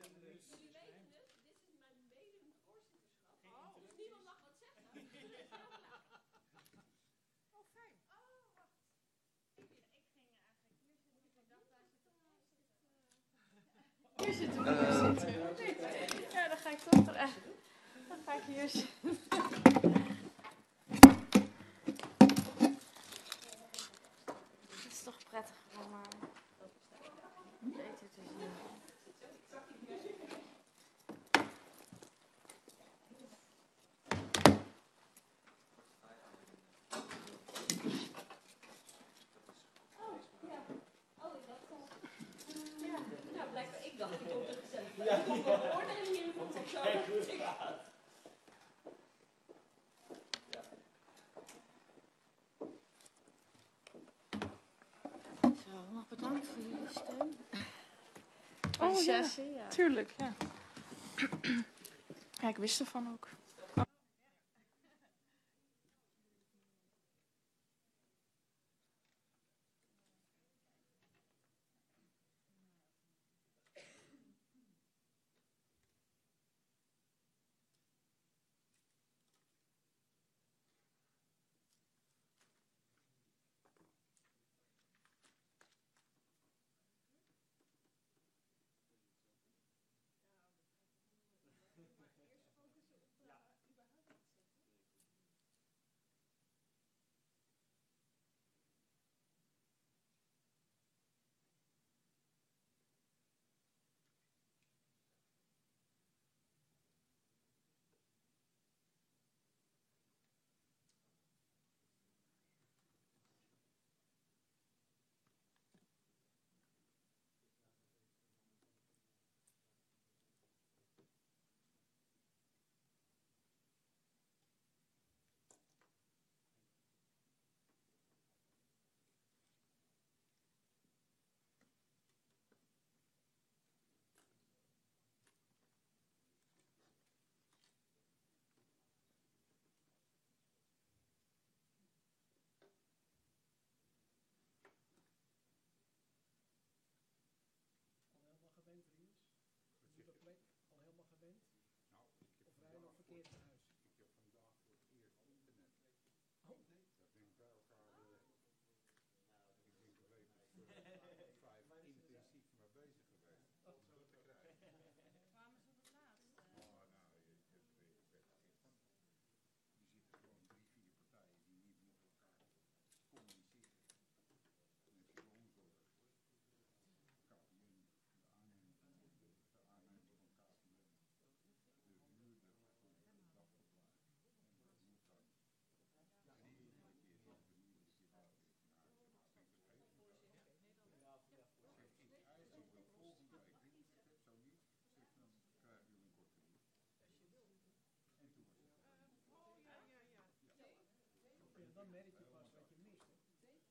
Hier zitten we. Ja, dan ga ik toch echt. Dan ga ik hier zitten. Het is toch prettig om beter te zien. Zo, nog bedankt voor jullie steun. Oh ja, Ja. tuurlijk, ja. Ja, ik wist ervan ook. Gewend, Rinus? Nieuwe plek, al helemaal gewend? Of rij je nog verkeerd naar huis? Ik heb vandaag voor het eerst internet. Oh, Dat ben ik bij elkaar, ik denk een week of 5 intensief mee bezig geweest om dat te krijgen. Waarom is het laatst? Maar nou, je zitten gewoon 3, 4 partijen die niet met elkaar communiceren. Dan heb je de omzorg, KPN, de aannemer van KPN, de huurder voor het dagverblijf. En dat moet dan 3, 4 keer per nieuwe situatie naar huis. Nou, vind ik het heel vervelend. Zeg, ik eis dat we volgende week internet heb, zo niet. Zeg, dan krijgen jullie een korting. En toen was het ja, dan merk je pas wat je mist. Hè?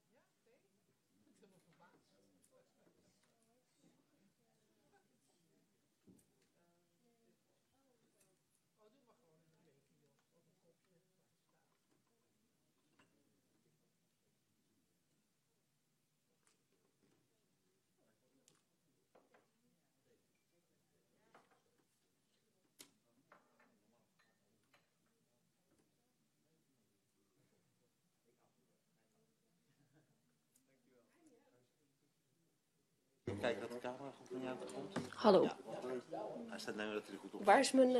Kijk dat de camera goed naar jou komt. Hallo. Ja. Hij staat nu dat hij er goed op. Waar is mijn...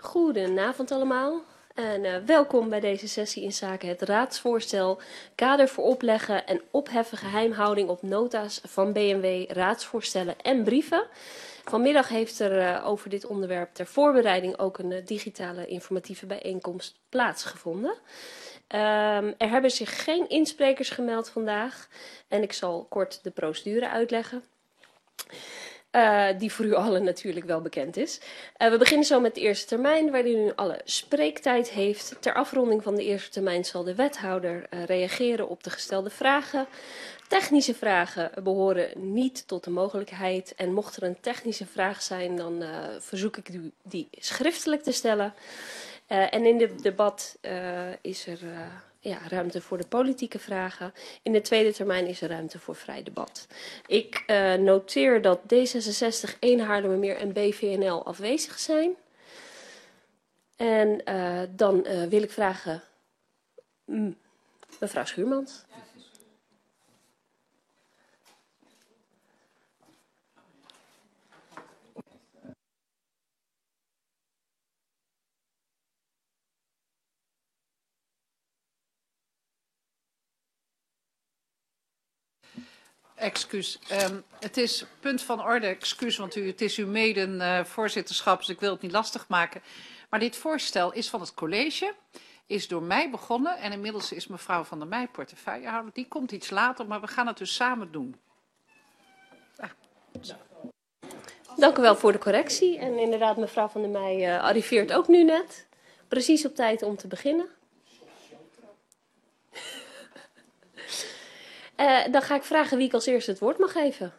Goedenavond allemaal en welkom bij deze sessie in zaken het raadsvoorstel kader voor opleggen en opheffen geheimhouding op nota's van BMW, raadsvoorstellen en brieven. Vanmiddag heeft er over dit onderwerp ter voorbereiding ook een digitale informatieve bijeenkomst plaatsgevonden. Er hebben zich geen insprekers gemeld vandaag en ik zal kort de procedure uitleggen. Die voor u allen natuurlijk wel bekend is. We beginnen zo met de eerste termijn, waarin u alle spreektijd heeft. Ter afronding van de eerste termijn zal de wethouder reageren op de gestelde vragen. Technische vragen behoren niet tot de mogelijkheid. En mocht er een technische vraag zijn, dan verzoek ik u die schriftelijk te stellen. En in dit debat is er ruimte voor de politieke vragen. In de tweede termijn is er ruimte voor vrij debat. Ik noteer dat D66, 1 Haarlemmermeer en BVNL afwezig zijn. En dan wil ik vragen mevrouw Schuurmans. Excuus. Het is punt van orde, excuus, want het is uw mede-voorzitterschap, dus ik wil het niet lastig maken. Maar dit voorstel is van het college, is door mij begonnen en inmiddels is mevrouw Van der Meij portefeuillehouder. Die komt iets later, maar we gaan het dus samen doen. Dank u wel voor de correctie. En inderdaad, mevrouw Van der Meij arriveert ook nu net. Precies op tijd om te beginnen. Dan ga ik vragen wie ik als eerste het woord mag geven.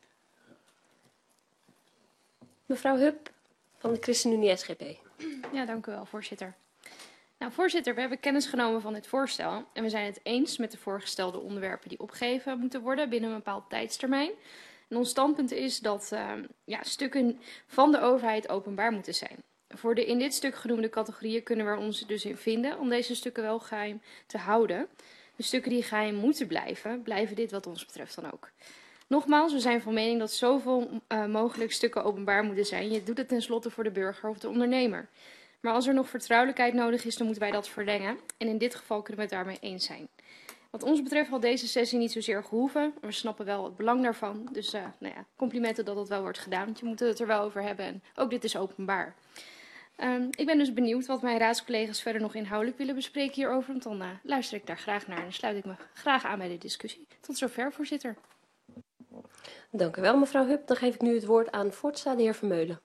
Mevrouw Hup van de ChristenUnie SGP. Ja, dank u wel, voorzitter. Nou, voorzitter, we hebben kennis genomen van dit voorstel en we zijn het eens met de voorgestelde onderwerpen die opgegeven moeten worden binnen een bepaald tijdstermijn. En ons standpunt is dat stukken van de overheid openbaar moeten zijn. Voor de in dit stuk genoemde categorieën kunnen we ons dus in vinden om deze stukken wel geheim te houden. De stukken die geheim moeten blijven, blijven dit wat ons betreft dan ook. Nogmaals, we zijn van mening dat zoveel mogelijk stukken openbaar moeten zijn. Je doet het tenslotte voor de burger of de ondernemer. Maar als er nog vertrouwelijkheid nodig is, dan moeten wij dat verlengen. En in dit geval kunnen we het daarmee eens zijn. Wat ons betreft had deze sessie niet zozeer gehoeven. We snappen wel het belang daarvan. Dus complimenten dat het wel wordt gedaan. Want je moet het er wel over hebben. En ook dit is openbaar. Ik ben dus benieuwd wat mijn raadscollega's verder nog inhoudelijk willen bespreken hierover. Want dan luister ik daar graag naar en sluit ik me graag aan bij de discussie. Tot zover, voorzitter. Dank u wel, mevrouw Hup. Dan geef ik nu het woord aan Voortsta, de heer Vermeulen.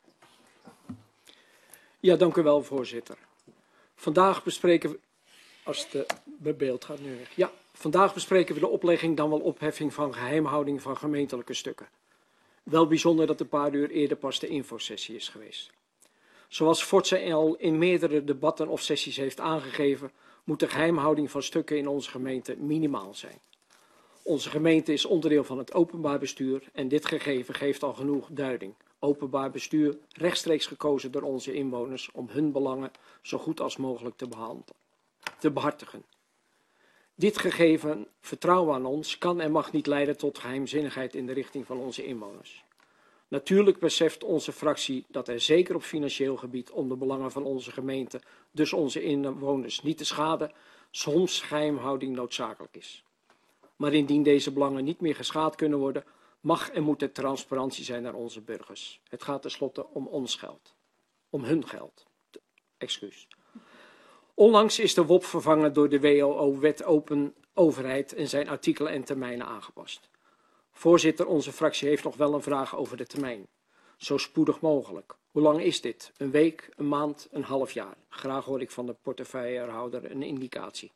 Ja, dank u wel, voorzitter. Vandaag bespreken we, als de beeld gaat nu weg. Ja, vandaag bespreken we de oplegging dan wel opheffing van geheimhouding van gemeentelijke stukken. Wel bijzonder dat een paar uur eerder pas de infosessie is geweest. Zoals Forza al in meerdere debatten of sessies heeft aangegeven, moet de geheimhouding van stukken in onze gemeente minimaal zijn. Onze gemeente is onderdeel van het openbaar bestuur en dit gegeven geeft al genoeg duiding. Openbaar bestuur rechtstreeks gekozen door onze inwoners om hun belangen zo goed als mogelijk te behartigen. Dit gegeven vertrouwen aan ons kan en mag niet leiden tot geheimzinnigheid in de richting van onze inwoners. Natuurlijk beseft onze fractie dat er zeker op financieel gebied om de belangen van onze gemeente, dus onze inwoners, niet te schaden, soms geheimhouding noodzakelijk is. Maar indien deze belangen niet meer geschaad kunnen worden, mag en moet er transparantie zijn naar onze burgers. Het gaat tenslotte om ons geld. Om hun geld. Excuus. Onlangs is de WOP vervangen door de WOO, Wet Open Overheid, en zijn artikelen en termijnen aangepast. Voorzitter, onze fractie heeft nog wel een vraag over de termijn. Zo spoedig mogelijk. Hoe lang is dit? Een week, een maand, een half jaar? Graag hoor ik van de portefeuillehouder een indicatie.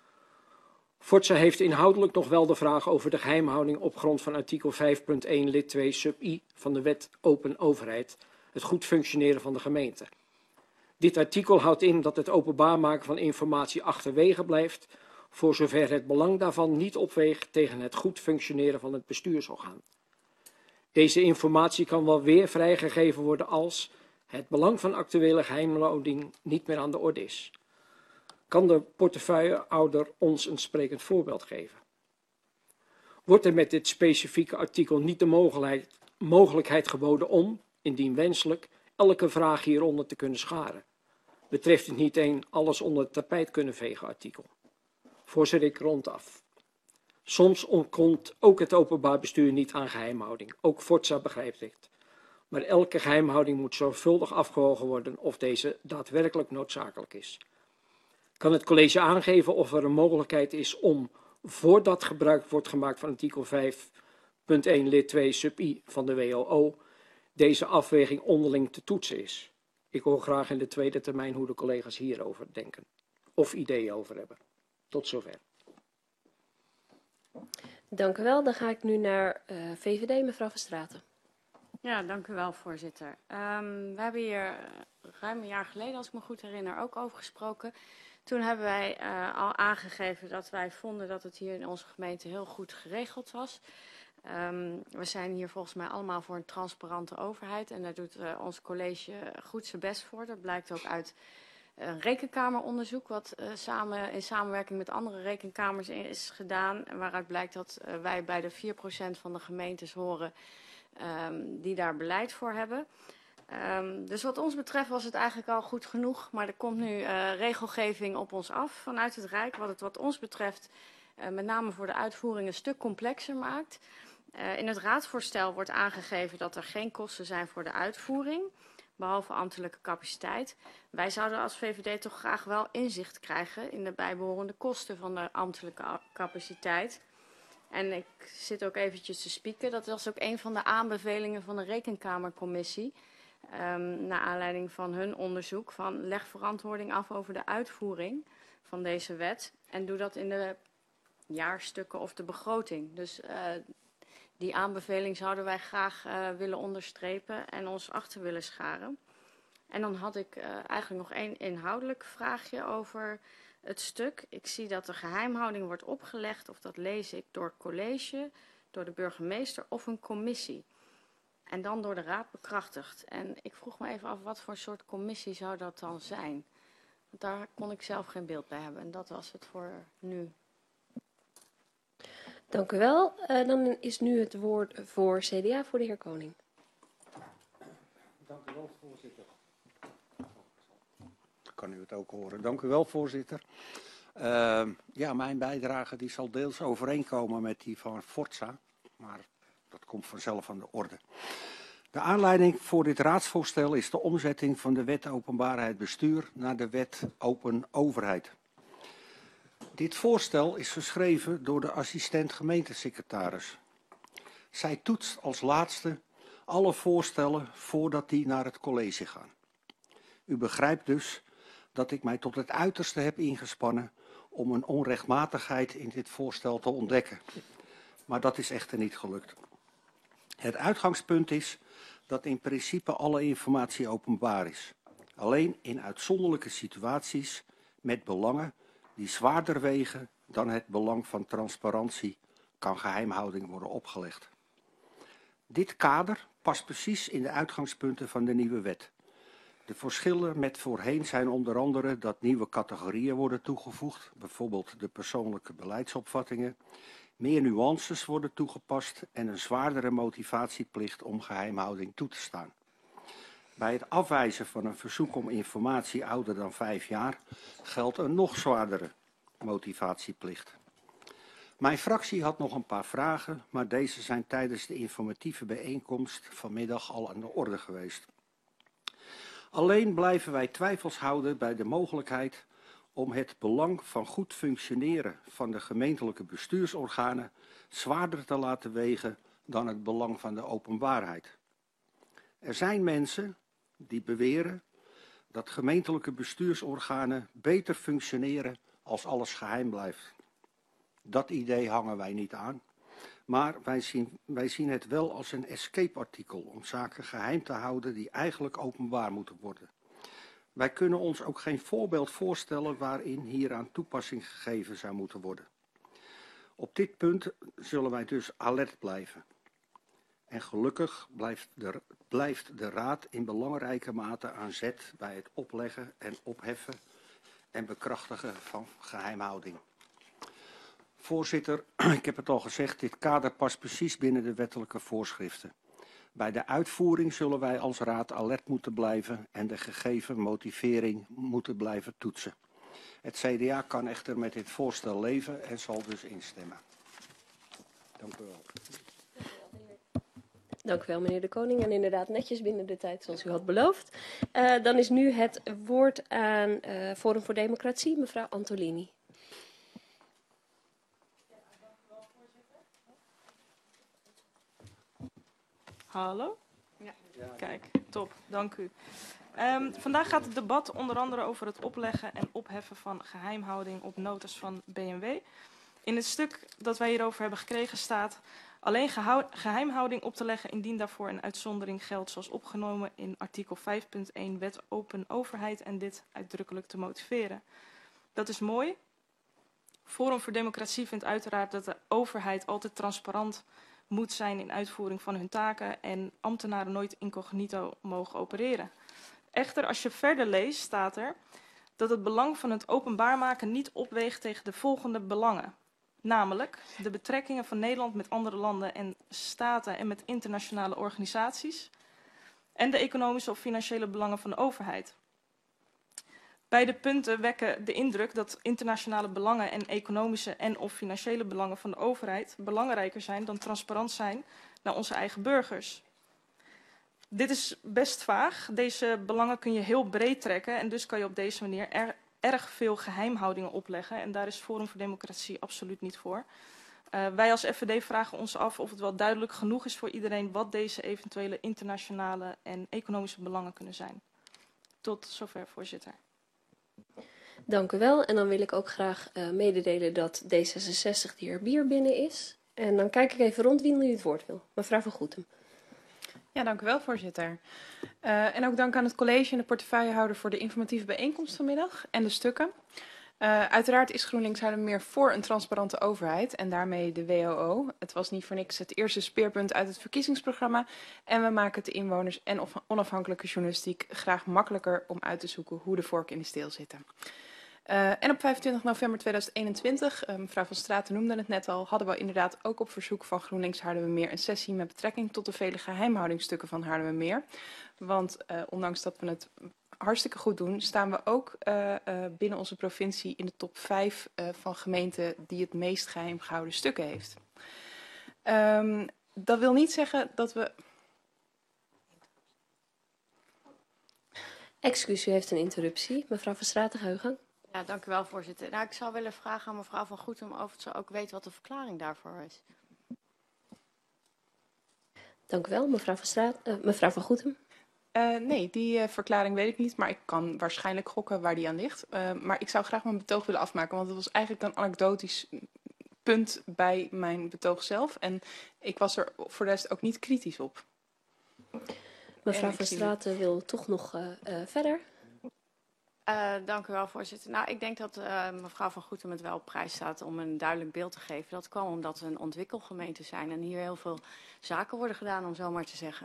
Forza heeft inhoudelijk nog wel de vraag over de geheimhouding op grond van artikel 5.1 lid 2 sub I van de Wet Open Overheid, het goed functioneren van de gemeente. Dit artikel houdt in dat het openbaar maken van informatie achterwege blijft, voor zover het belang daarvan niet opweegt tegen het goed functioneren van het bestuursorgaan. Deze informatie kan wel weer vrijgegeven worden als het belang van actuele geheimhouding niet meer aan de orde is. Kan de portefeuillehouder ons een sprekend voorbeeld geven? Wordt er met dit specifieke artikel niet de mogelijkheid geboden om, indien wenselijk, elke vraag hieronder te kunnen scharen. Betreft het niet een alles onder het tapijt kunnen vegen artikel. Voorzitter, ik rond af. Soms ontkomt ook het openbaar bestuur niet aan geheimhouding. Ook Forza begrijpt dit. Maar elke geheimhouding moet zorgvuldig afgewogen worden of deze daadwerkelijk noodzakelijk is. Kan het college aangeven of er een mogelijkheid is om, voordat gebruik wordt gemaakt van artikel 5.1 lid 2 sub i van de WOO, deze afweging onderling te toetsen is? Ik hoor graag in de tweede termijn hoe de collega's hierover denken of ideeën over hebben. Tot zover. Dank u wel. Dan ga ik nu naar VVD, mevrouw Van Straten. Ja, dank u wel, voorzitter. We hebben hier ruim een jaar geleden, als ik me goed herinner, ook over gesproken. Toen hebben wij al aangegeven dat wij vonden dat het hier in onze gemeente heel goed geregeld was. We zijn hier volgens mij allemaal voor een transparante overheid en daar doet ons college goed zijn best voor. Dat blijkt ook uit een rekenkameronderzoek wat in samenwerking met andere rekenkamers is gedaan. Waaruit blijkt dat wij bij de 4% van de gemeentes horen die daar beleid voor hebben. Dus wat ons betreft was het eigenlijk al goed genoeg. Maar er komt nu regelgeving op ons af vanuit het Rijk. Wat het wat ons betreft met name voor de uitvoering een stuk complexer maakt. In het raadsvoorstel wordt aangegeven dat er geen kosten zijn voor de uitvoering. Behalve ambtelijke capaciteit. Wij zouden als VVD toch graag wel inzicht krijgen in de bijbehorende kosten van de ambtelijke capaciteit. En ik zit ook eventjes te spieken. Dat was ook een van de aanbevelingen van de Rekenkamercommissie. Naar aanleiding van hun onderzoek van leg verantwoording af over de uitvoering van deze wet. En doe dat in de jaarstukken of de begroting. Dus die aanbeveling zouden wij graag willen onderstrepen en ons achter willen scharen. En dan had ik eigenlijk nog één inhoudelijk vraagje over het stuk. Ik zie dat de geheimhouding wordt opgelegd, of dat lees ik, door het college, door de burgemeester of een commissie. En dan door de raad bekrachtigd. En ik vroeg me even af, wat voor soort commissie zou dat dan zijn? Want daar kon ik zelf geen beeld bij hebben. En dat was het voor nu. Dank u wel. Dan is nu het woord voor CDA voor de heer Koning. Dank u wel, voorzitter. Kan u het ook horen. Dank u wel, voorzitter. Ja, mijn bijdrage die zal deels overeenkomen met die van Forza, maar dat komt vanzelf aan de orde. De aanleiding voor dit raadsvoorstel is de omzetting van de wet openbaarheid bestuur naar de wet open overheid. Dit voorstel is geschreven door de assistent gemeentesecretaris. Zij toetst als laatste alle voorstellen voordat die naar het college gaan. U begrijpt dus dat ik mij tot het uiterste heb ingespannen om een onrechtmatigheid in dit voorstel te ontdekken. Maar dat is echter niet gelukt. Het uitgangspunt is dat in principe alle informatie openbaar is. Alleen in uitzonderlijke situaties met belangen die zwaarder wegen dan het belang van transparantie kan geheimhouding worden opgelegd. Dit kader past precies in de uitgangspunten van de nieuwe wet. De verschillen met voorheen zijn onder andere dat nieuwe categorieën worden toegevoegd, bijvoorbeeld de persoonlijke beleidsopvattingen, meer nuances worden toegepast en een zwaardere motivatieplicht om geheimhouding toe te staan. Bij het afwijzen van een verzoek om informatie ouder dan 5 jaar geldt een nog zwaardere motivatieplicht. Mijn fractie had nog een paar vragen, maar deze zijn tijdens de informatieve bijeenkomst vanmiddag al aan de orde geweest. Alleen blijven wij twijfels houden bij de mogelijkheid om het belang van goed functioneren van de gemeentelijke bestuursorganen zwaarder te laten wegen dan het belang van de openbaarheid. Er zijn mensen die beweren dat gemeentelijke bestuursorganen beter functioneren als alles geheim blijft. Dat idee hangen wij niet aan, maar wij zien het wel als een escape-artikel om zaken geheim te houden die eigenlijk openbaar moeten worden. Wij kunnen ons ook geen voorbeeld voorstellen waarin hieraan toepassing gegeven zou moeten worden. Op dit punt zullen wij dus alert blijven. En gelukkig blijft de Raad in belangrijke mate aan zet bij het opleggen en opheffen en bekrachtigen van geheimhouding. Voorzitter, ik heb het al gezegd, dit kader past precies binnen de wettelijke voorschriften. Bij de uitvoering zullen wij als raad alert moeten blijven en de gegeven motivering moeten blijven toetsen. Het CDA kan echter met dit voorstel leven en zal dus instemmen. Dank u wel. Dank u wel, meneer De Koning. En inderdaad netjes binnen de tijd zoals u had beloofd. Dan is nu het woord aan Forum voor Democratie, mevrouw Antolini. Hallo? Ja. Kijk, top. Dank u. Vandaag gaat het debat onder andere over het opleggen en opheffen van geheimhouding op notas van BMW. In het stuk dat wij hierover hebben gekregen staat alleen geheimhouding op te leggen indien daarvoor een uitzondering geldt zoals opgenomen in artikel 5.1 Wet Open Overheid en dit uitdrukkelijk te motiveren. Dat is mooi. Forum voor Democratie vindt uiteraard dat de overheid altijd transparant moet zijn in uitvoering van hun taken en ambtenaren nooit incognito mogen opereren. Echter, als je verder leest, staat er dat het belang van het openbaar maken niet opweegt tegen de volgende belangen. Namelijk de betrekkingen van Nederland met andere landen en staten en met internationale organisaties en de economische of financiële belangen van de overheid. Beide punten wekken de indruk dat internationale belangen en economische en of financiële belangen van de overheid belangrijker zijn dan transparant zijn naar onze eigen burgers. Dit is best vaag. Deze belangen kun je heel breed trekken en dus kan je op deze manier erg veel geheimhoudingen opleggen. En daar is Forum voor Democratie absoluut niet voor. Wij als FVD vragen ons af of het wel duidelijk genoeg is voor iedereen wat deze eventuele internationale en economische belangen kunnen zijn. Tot zover, voorzitter. Dank u wel. En dan wil ik ook graag mededelen dat D66 de heer Bier binnen is. En dan kijk ik even rond wie nu het woord wil. Mevrouw van Goetem. Ja, dank u wel, voorzitter. En ook dank aan het college en de portefeuillehouder voor de informatieve bijeenkomst vanmiddag en de stukken. Uiteraard is GroenLinks Haarlemmermeer voor een transparante overheid en daarmee de WOO. Het was niet voor niks het eerste speerpunt uit het verkiezingsprogramma. En we maken het de inwoners en onafhankelijke journalistiek graag makkelijker om uit te zoeken hoe de vorken in de steel zitten. En op 25 november 2021, mevrouw Van Straten noemde het net al, hadden we inderdaad ook op verzoek van GroenLinks Haarlemmermeer een sessie met betrekking tot de vele geheimhoudingsstukken van Haarlemmermeer. Want ondanks dat we het hartstikke goed doen, staan we ook binnen onze provincie in de top 5 van gemeenten die het meest geheim gehouden stukken heeft. Dat wil niet zeggen dat we... Excuus, u heeft een interruptie. Mevrouw Van Straten, ga uw gang. Ja, dank u wel, voorzitter. Nou, ik zou willen vragen aan mevrouw Van Goetem of ze ook weet wat de verklaring daarvoor is. Dank u wel, mevrouw Van Goetem. Nee, die verklaring weet ik niet, maar ik kan waarschijnlijk gokken waar die aan ligt. Maar ik zou graag mijn betoog willen afmaken, want het was eigenlijk een anekdotisch punt bij mijn betoog zelf. En ik was er voor de rest ook niet kritisch op. Mevrouw Van Straten wil toch nog verder. Dank u wel, voorzitter. Nou, ik denk dat mevrouw Van Goetem het wel op prijs staat om een duidelijk beeld te geven. Dat kwam omdat we een ontwikkelgemeente zijn en hier heel veel zaken worden gedaan, om zo maar te zeggen.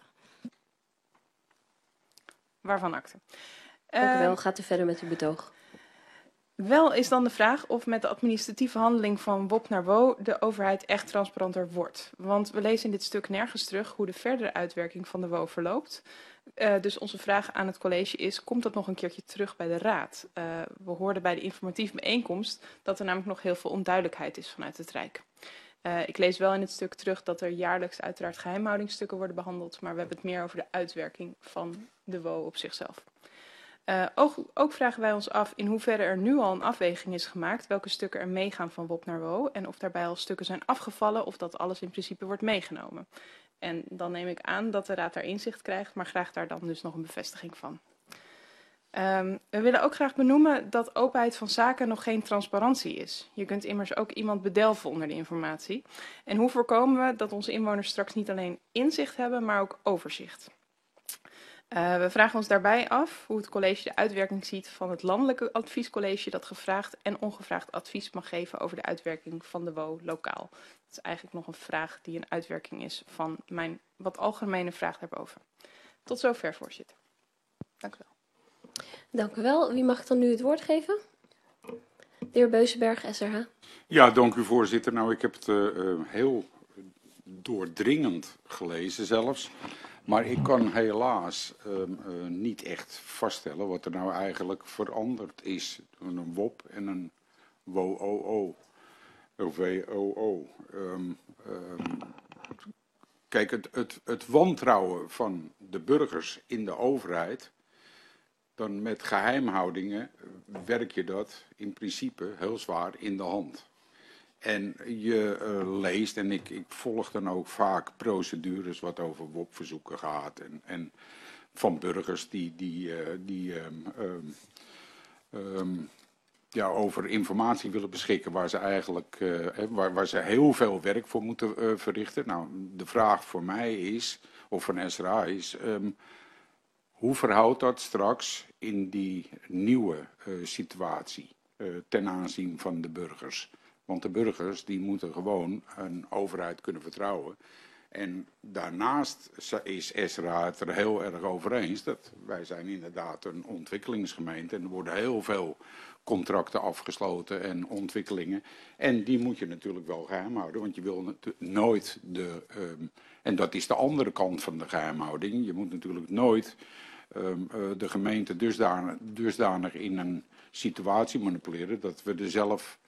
Waarvan akte. Dank u wel. Gaat u verder met uw betoog. Wel is dan de vraag of met de administratieve handeling van WOP naar WO de overheid echt transparanter wordt. Want we lezen in dit stuk nergens terug hoe de verdere uitwerking van de WO verloopt. Dus onze vraag aan het college is, komt dat nog een keertje terug bij de raad? We hoorden bij de informatieve bijeenkomst dat er namelijk nog heel veel onduidelijkheid is vanuit het Rijk. Ik lees wel in het stuk terug dat er jaarlijks uiteraard geheimhoudingsstukken worden behandeld, maar we hebben het meer over de uitwerking van de WO op zichzelf. Ook vragen wij ons af in hoeverre er nu al een afweging is gemaakt welke stukken er meegaan van WOP naar WO en of daarbij al stukken zijn afgevallen of dat alles in principe wordt meegenomen. En dan neem ik aan dat de raad daar inzicht krijgt, maar graag daar dan dus nog een bevestiging van. We willen ook graag benoemen dat openheid van zaken nog geen transparantie is. Je kunt immers ook iemand bedelven onder de informatie. En hoe voorkomen we dat onze inwoners straks niet alleen inzicht hebben, maar ook overzicht? We vragen ons daarbij af hoe het college de uitwerking ziet van het landelijke adviescollege dat gevraagd en ongevraagd advies mag geven over de uitwerking van de WO lokaal. Dat is eigenlijk nog een vraag die een uitwerking is van mijn wat algemene vraag daarboven. Tot zover, voorzitter. Dank u wel. Dank u wel. Wie mag dan nu het woord geven? De heer Beuzenberg, SRH. Ja, dank u, voorzitter. Nou, ik heb het heel doordringend gelezen zelfs. Maar ik kan helaas niet echt vaststellen wat er nou eigenlijk veranderd is. Een WOP en een WOO. Of WOO. Kijk, het wantrouwen van de burgers in de overheid, dan met geheimhoudingen werk je dat in principe heel zwaar in de hand. En je leest, en ik volg dan ook vaak procedures wat over WOP-verzoeken gaat. En van burgers die over informatie willen beschikken waar ze eigenlijk waar ze heel veel werk voor moeten verrichten. Nou, de vraag voor mij is, of van SRA is, hoe verhoudt dat straks in die nieuwe situatie ten aanzien van de burgers? Want de burgers die moeten gewoon een overheid kunnen vertrouwen. En daarnaast is SRA het er heel erg over eens dat wij zijn inderdaad een ontwikkelingsgemeente en er worden heel veel contracten afgesloten en ontwikkelingen. En die moet je natuurlijk wel geheim houden, want je wil nooit en dat is de andere kant van de geheimhouding, je moet natuurlijk nooit de gemeente dusdanig in een situatie manipuleren dat we er zelf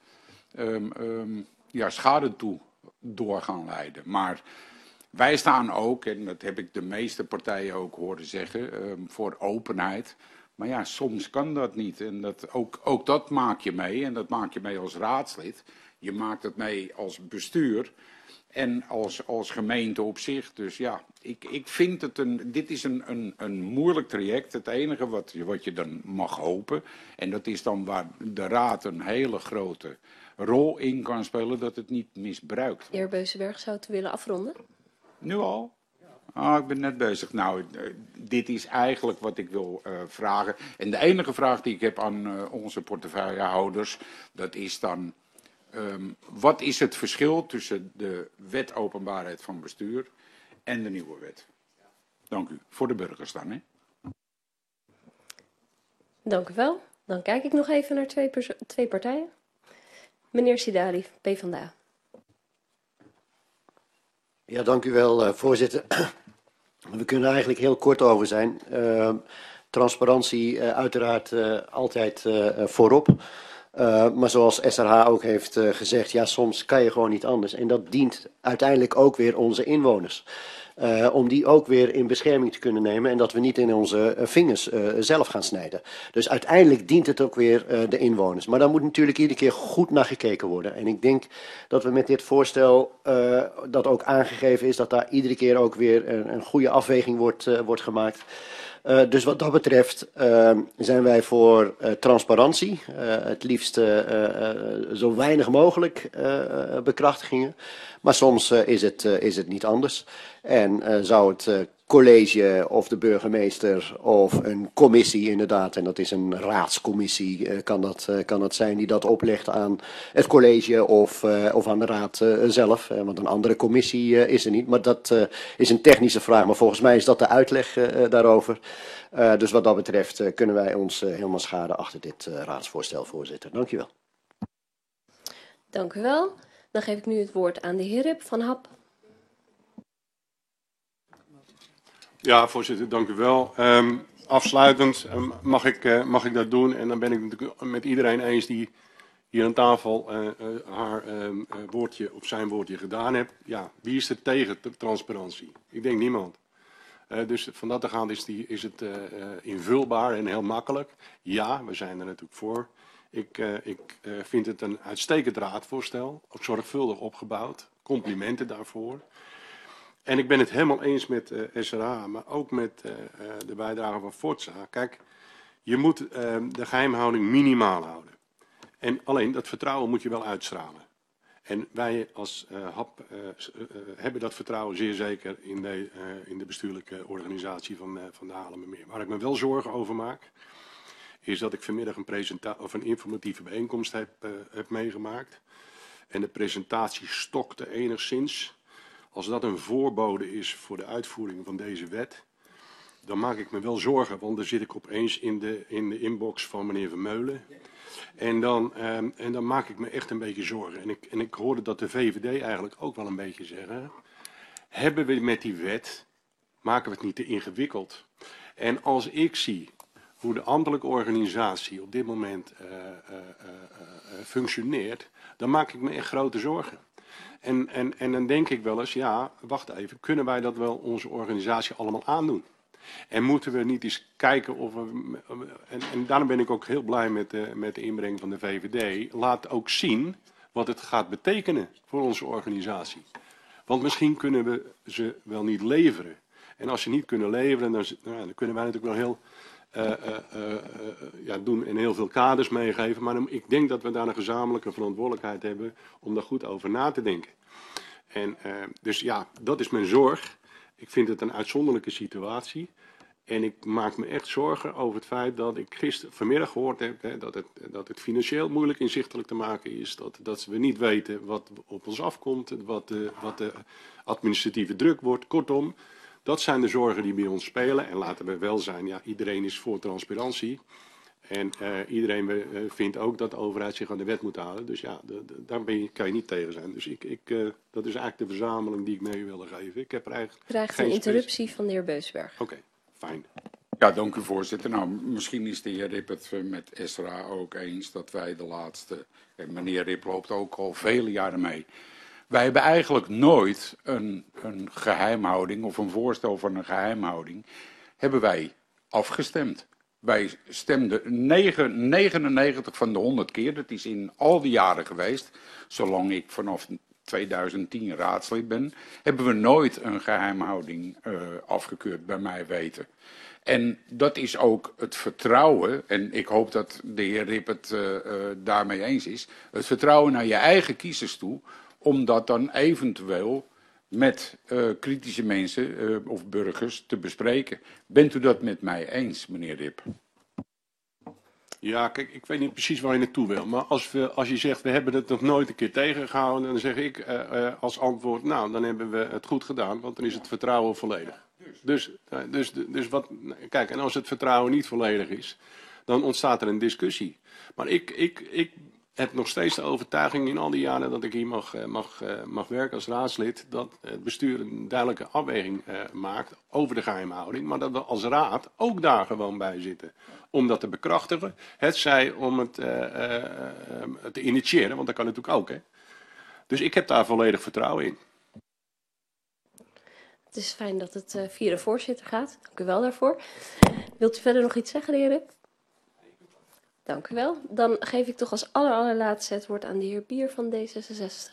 schade toe door gaan leiden. Maar wij staan ook, en dat heb ik de meeste partijen ook horen zeggen, voor openheid. Maar ja, soms kan dat niet. En ook dat maak je mee. En dat maak je mee als raadslid. Je maakt het mee als bestuur. En als gemeente op zich. Dus ja, ik vind het dit is een moeilijk traject. Het enige wat je dan mag hopen. En dat is dan waar de raad een hele grote rol in kan spelen. Dat het niet misbruikt wordt. De heer Beuzenberg zou het willen afronden. Nu al? Ik ben net bezig. Nou, dit is eigenlijk wat ik wil vragen. En de enige vraag die ik heb aan onze portefeuillehouders, dat is dan, wat is het verschil tussen de wet openbaarheid van bestuur en de nieuwe wet? Dank u. Voor de burgers dan, hè? Dank u wel. Dan kijk ik nog even naar twee partijen. Meneer Sidali, PvdA. Ja, dank u wel, voorzitter. We kunnen eigenlijk heel kort over zijn. Transparantie uiteraard altijd voorop. Maar zoals SRH ook heeft gezegd, ja, soms kan je gewoon niet anders. En dat dient uiteindelijk ook weer onze inwoners. Om die ook weer in bescherming te kunnen nemen en dat we niet in onze vingers zelf gaan snijden. Dus uiteindelijk dient het ook weer de inwoners. Maar daar moet natuurlijk iedere keer goed naar gekeken worden. En ik denk dat we met dit voorstel, dat ook aangegeven is, dat daar iedere keer ook weer een goede afweging wordt gemaakt. Dus wat dat betreft zijn wij voor transparantie. Het liefst zo weinig mogelijk bekrachtigingen. Maar soms is het niet anders. En zou het college of de burgemeester of een commissie inderdaad, en dat is een raadscommissie, kan dat zijn die dat oplegt aan het college of aan de raad zelf. Want een andere commissie is er niet. Maar dat is een technische vraag. Maar volgens mij is dat de uitleg daarover. Dus wat dat betreft kunnen wij ons helemaal scharen achter dit raadsvoorstel, voorzitter. Dank u wel. Dank u wel. Dan geef ik nu het woord aan de heer Rip van Hap. Ja, voorzitter, dank u wel. Afsluitend mag ik dat doen en dan ben ik natuurlijk met iedereen eens die hier aan tafel haar woordje of zijn woordje gedaan heeft. Ja, wie is er tegen transparantie? Ik denk niemand. Dus van dat te gaan is het invulbaar en heel makkelijk. Ja, we zijn er natuurlijk voor. Ik vind het een uitstekend raadvoorstel, ook zorgvuldig opgebouwd. Complimenten daarvoor. En ik ben het helemaal eens met SRH, maar ook met de bijdrage van Forza. Kijk, je moet de geheimhouding minimaal houden. En alleen dat vertrouwen moet je wel uitstralen. En wij als HAP hebben dat vertrouwen zeer zeker in de bestuurlijke organisatie van de Haarlemmermeer. Waar ik me wel zorgen over maak, is dat ik vanmiddag een informatieve bijeenkomst heb meegemaakt. En de presentatie stokte enigszins. Als dat een voorbode is voor de uitvoering van deze wet, dan maak ik me wel zorgen, want dan zit ik opeens in de inbox van meneer Vermeulen. En dan maak ik me echt een beetje zorgen. En ik hoorde dat de VVD eigenlijk ook wel een beetje zeggen. Hebben we met die wet maken we het niet te ingewikkeld. En als ik zie hoe de ambtelijke organisatie op dit moment functioneert, dan maak ik me echt grote zorgen. En dan denk ik wel eens, ja, wacht even, kunnen wij dat wel onze organisatie allemaal aandoen? En moeten we niet eens kijken of we... En daarom ben ik ook heel blij met de inbreng van de VVD. Laat ook zien wat het gaat betekenen voor onze organisatie. Want misschien kunnen we ze wel niet leveren. En als ze niet kunnen leveren, dan kunnen wij natuurlijk wel heel... doen en heel veel kaders meegeven. Maar ik denk dat we daar een gezamenlijke verantwoordelijkheid hebben om daar goed over na te denken. En dus ja, dat is mijn zorg. Ik vind het een uitzonderlijke situatie. En ik maak me echt zorgen over het feit dat ik vanmiddag gehoord heb dat het financieel moeilijk inzichtelijk te maken is. Dat we niet weten wat op ons afkomt, wat de administratieve druk wordt. Kortom, dat zijn de zorgen die bij ons spelen. En laten we wel zijn, ja, iedereen is voor transparantie. En iedereen vindt ook dat de overheid zich aan de wet moet houden. Dus ja, daar kan je niet tegen zijn. Dus dat is eigenlijk de verzameling die ik mee wilde geven. Ik heb er eigenlijk krijgt een interruptie van de heer Beusberg. Oké, fijn. Ja, dank u voorzitter. Nou, misschien is de heer Rip het met Esra ook eens dat wij de laatste... En meneer Rip loopt ook al vele jaren mee. Wij hebben eigenlijk nooit een geheimhouding of een voorstel van een geheimhouding hebben wij afgestemd. Wij stemden 99 van de 100 keer, dat is in al die jaren geweest, zolang ik vanaf 2010 raadslid ben, hebben we nooit een geheimhouding afgekeurd, bij mij weten. En dat is ook het vertrouwen, en ik hoop dat de heer Rip het daarmee eens is, het vertrouwen naar je eigen kiezers toe, om dat dan eventueel met kritische mensen of burgers te bespreken. Bent u dat met mij eens, meneer Rip? Ja, kijk, ik weet niet precies waar je naartoe wil. Maar als je zegt, we hebben het nog nooit een keer tegengehouden, dan zeg ik als antwoord, nou, dan hebben we het goed gedaan, want dan is het vertrouwen volledig. Dus wat, kijk, en als het vertrouwen niet volledig is, dan ontstaat er een discussie. Maar ik heb nog steeds de overtuiging in al die jaren dat ik hier mag werken als raadslid, dat het bestuur een duidelijke afweging maakt over de geheimhouding, maar dat we als raad ook daar gewoon bij zitten om dat te bekrachtigen. Hetzij om het te initiëren, want dat kan natuurlijk ook. Hè. Dus ik heb daar volledig vertrouwen in. Het is fijn dat het via de voorzitter gaat. Dank u wel daarvoor. Wilt u verder nog iets zeggen, de heer Rip? Dank u wel. Dan geef ik toch als allerlaatste het woord aan de heer Bier van D66.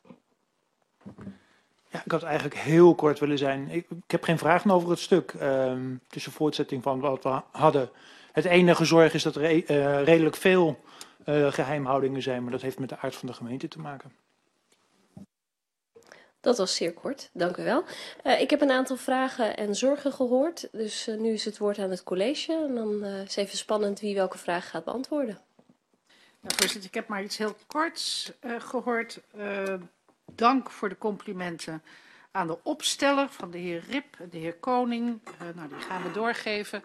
Ja, ik had eigenlijk heel kort willen zijn. Ik heb geen vragen over het stuk. Het is een voortzetting van wat we hadden. Het enige zorg is dat er redelijk veel geheimhoudingen zijn, maar dat heeft met de aard van de gemeente te maken. Dat was zeer kort, dank u wel. Ik heb een aantal vragen en zorgen gehoord, dus nu is het woord aan het college. En dan is even spannend wie welke vraag gaat beantwoorden. Ja, voorzitter, ik heb maar iets heel korts gehoord. Dank voor de complimenten aan de opsteller van de heer Rip en de heer Koning. Nou, die gaan we doorgeven.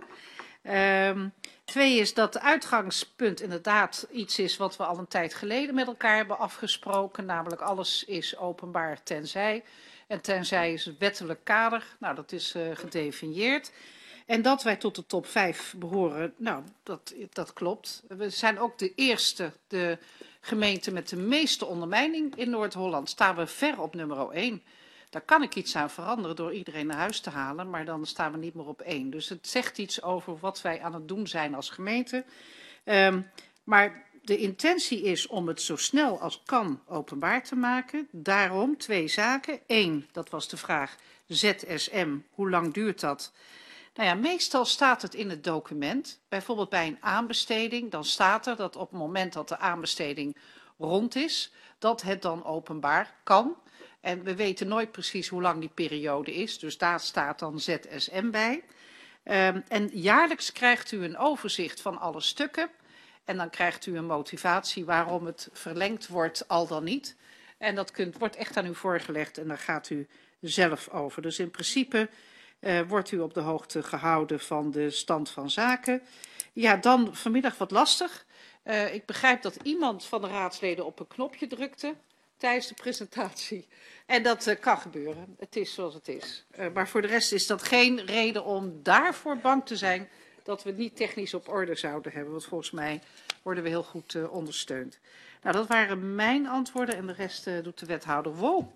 2 is dat het uitgangspunt inderdaad iets is wat we al een tijd geleden met elkaar hebben afgesproken. Namelijk alles is openbaar tenzij. En tenzij is het wettelijk kader. Nou, dat is gedefinieerd. En dat wij tot de top 5 behoren, nou, dat klopt. We zijn ook de gemeente met de meeste ondermijning in Noord-Holland. Staan we ver op nummer 1. Daar kan ik iets aan veranderen door iedereen naar huis te halen, maar dan staan we niet meer op 1. Dus het zegt iets over wat wij aan het doen zijn als gemeente. Maar de intentie is om het zo snel als kan openbaar te maken. Daarom 2 zaken. 1, dat was de vraag, ZSM, hoe lang duurt dat? Nou ja, meestal staat het in het document. Bijvoorbeeld bij een aanbesteding, dan staat er dat op het moment dat de aanbesteding rond is, dat het dan openbaar kan. En we weten nooit precies hoe lang die periode is, dus daar staat dan ZSM bij. En jaarlijks krijgt u een overzicht van alle stukken. En dan krijgt u een motivatie waarom het verlengd wordt, al dan niet. En dat wordt echt aan u voorgelegd en daar gaat u zelf over. Dus in principe wordt u op de hoogte gehouden van de stand van zaken. Ja, dan vanmiddag wat lastig. Ik begrijp dat iemand van de raadsleden op een knopje drukte. tijdens de presentatie. En dat kan gebeuren. Het is zoals het is. Maar voor de rest is dat geen reden om daarvoor bang te zijn dat we het niet technisch op orde zouden hebben. Want volgens mij worden we heel goed ondersteund. Nou, dat waren mijn antwoorden en de rest doet de wethouder Wol.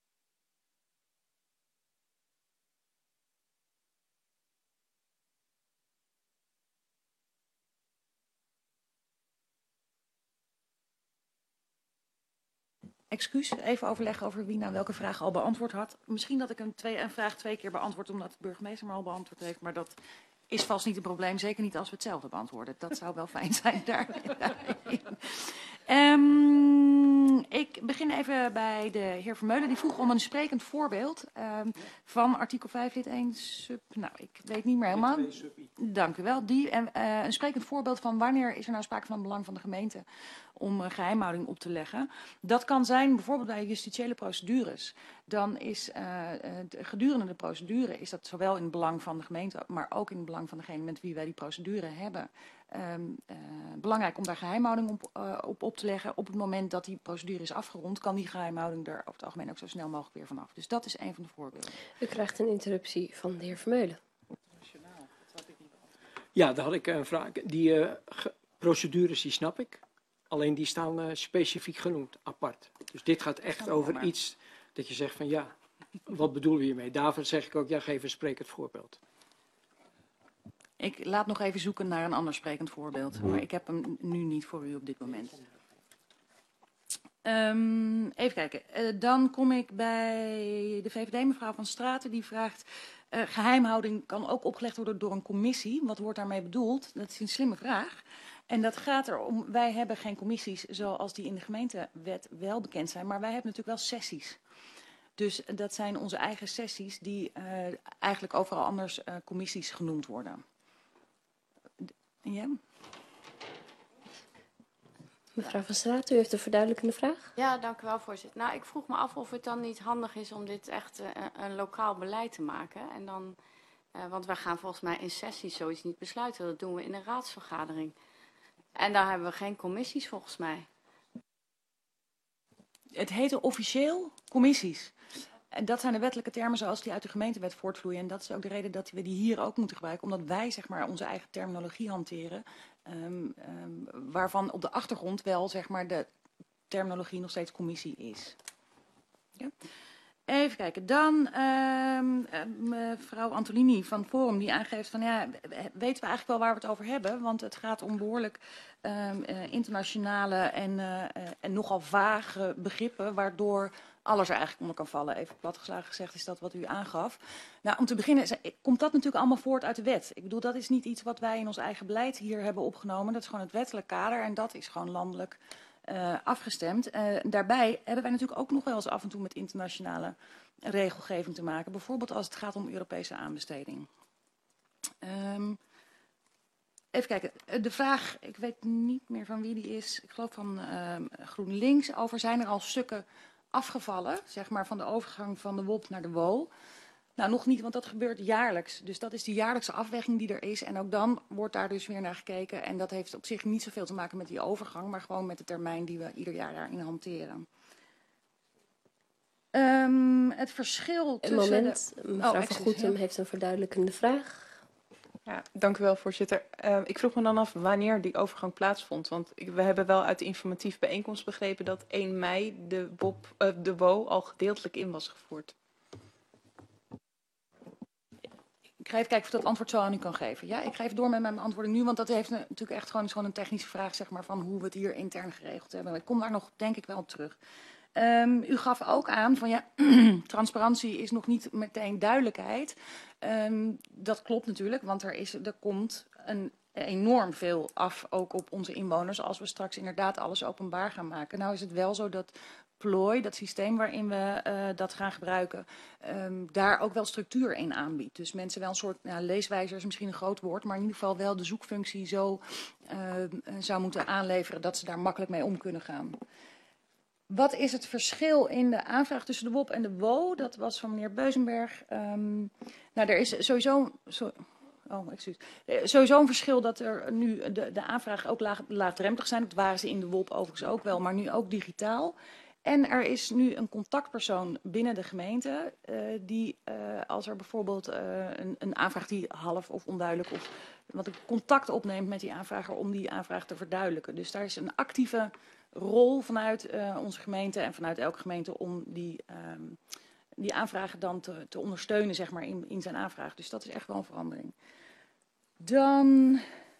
Excuus, even overleggen over wie nou welke vraag al beantwoord had. Misschien dat ik een vraag 2 keer beantwoord omdat de burgemeester maar al beantwoord heeft. Maar dat is vast niet een probleem. Zeker niet als we hetzelfde beantwoorden. Dat zou wel fijn zijn daarin. Ik begin even bij de heer Vermeulen. Die vroeg om een sprekend voorbeeld van artikel 5 lid 1 sub. Nou, ik weet niet meer helemaal. Dank u wel. Een sprekend voorbeeld van wanneer is er nou sprake van een belang van de gemeente om geheimhouding op te leggen. Dat kan zijn bijvoorbeeld bij justitiële procedures. Dan is gedurende de procedure is dat zowel in het belang van de gemeente, maar ook in het belang van degene met wie wij die procedure hebben. Belangrijk om daar geheimhouding op te leggen. Op het moment dat die procedure is afgerond, kan die geheimhouding er over het algemeen ook zo snel mogelijk weer vanaf. Dus dat is een van de voorbeelden. U krijgt een interruptie van de heer Vermeulen. Ja, daar had ik een vraag. Die procedures, die snap ik. Alleen die staan specifiek genoemd, apart. Dus dit gaat echt over iets dat je zegt van ja, wat bedoelen we hiermee? Daarvoor zeg ik ook, ja, geef een sprekend voorbeeld. Ik laat nog even zoeken naar een ander sprekend voorbeeld. Maar ik heb hem nu niet voor u op dit moment. Even kijken. Dan kom ik bij de VVD, mevrouw Van Straten. Die vraagt, geheimhouding kan ook opgelegd worden door een commissie. Wat wordt daarmee bedoeld? Dat is een slimme vraag. En dat gaat erom, wij hebben geen commissies zoals die in de gemeentewet wel bekend zijn. Maar wij hebben natuurlijk wel sessies. Dus dat zijn onze eigen sessies die eigenlijk overal anders commissies genoemd worden. Ja? Mevrouw Van Straat, u heeft een verduidelijkende vraag. Ja, dank u wel, voorzitter. Nou, ik vroeg me af of het dan niet handig is om dit echt een lokaal beleid te maken. En dan, want wij gaan volgens mij in sessies zoiets niet besluiten. Dat doen we in een raadsvergadering. En daar hebben we geen commissies volgens mij. Het heette officieel commissies. En dat zijn de wettelijke termen zoals die uit de gemeentewet voortvloeien. En dat is ook de reden dat we die hier ook moeten gebruiken. Omdat wij zeg maar onze eigen terminologie hanteren. Waarvan op de achtergrond wel zeg maar de terminologie nog steeds commissie is. Ja? Even kijken. Dan mevrouw Antolini van Forum die aangeeft van ja, weten we eigenlijk wel waar we het over hebben. Want het gaat om behoorlijk internationale en nogal vage begrippen. Waardoor alles er eigenlijk onder kan vallen. Even platgeslagen gezegd is dat wat u aangaf. Nou, om te beginnen komt dat natuurlijk allemaal voort uit de wet. Ik bedoel, dat is niet iets wat wij in ons eigen beleid hier hebben opgenomen. Dat is gewoon het wettelijk kader en dat is gewoon landelijk afgestemd. Daarbij hebben wij natuurlijk ook nog wel eens af en toe met internationale regelgeving te maken. Bijvoorbeeld als het gaat om Europese aanbesteding. Even kijken. De vraag, ik weet niet meer van wie die is. Ik geloof van GroenLinks. Over zijn er al stukken afgevallen, zeg maar, van de overgang van de WOP naar de WO. Nou, nog niet, want dat gebeurt jaarlijks. Dus dat is die jaarlijkse afweging die er is. En ook dan wordt daar dus weer naar gekeken. En dat heeft op zich niet zoveel te maken met die overgang, maar gewoon met de termijn die we ieder jaar daarin hanteren. Het verschil tussen... Een moment, mevrouw Van Goetem heeft een verduidelijkende vraag. Ja, dank u wel, voorzitter. Ik vroeg me dan af wanneer die overgang plaatsvond. Want we hebben wel uit de informatieve bijeenkomst begrepen dat 1 mei de WO al gedeeltelijk in was gevoerd. Ik ga even kijken of ik dat antwoord zo aan u kan geven. Ja, ik ga even door met mijn beantwoording nu, want dat heeft natuurlijk echt gewoon een technische vraag, zeg maar, van hoe we het hier intern geregeld hebben. Ik kom daar nog, denk ik, wel op terug. U gaf ook aan van ja, transparantie is nog niet meteen duidelijkheid. Dat klopt natuurlijk, want er komt enorm veel af, ook op onze inwoners, als we straks inderdaad alles openbaar gaan maken. Nou is het wel zo dat plooi, dat systeem waarin we dat gaan gebruiken, daar ook wel structuur in aanbiedt. Dus mensen wel een soort, leeswijzer is misschien een groot woord, maar in ieder geval wel de zoekfunctie zo zou moeten aanleveren dat ze daar makkelijk mee om kunnen gaan. Wat is het verschil in de aanvraag tussen de WOP en de WO? Dat was van meneer Beuzenberg. Nou, er is sowieso een verschil dat er nu de aanvragen ook laagdrempelig zijn. Dat waren ze in de WOP overigens ook wel, maar nu ook digitaal. En er is nu een contactpersoon binnen de gemeente die als er bijvoorbeeld een aanvraag die half of onduidelijk of wat contact opneemt met die aanvrager om die aanvraag te verduidelijken. Dus daar is een actieve rol vanuit onze gemeente en vanuit elke gemeente om die aanvragen dan te ondersteunen, zeg maar, in zijn aanvraag. Dus dat is echt wel een verandering. Dan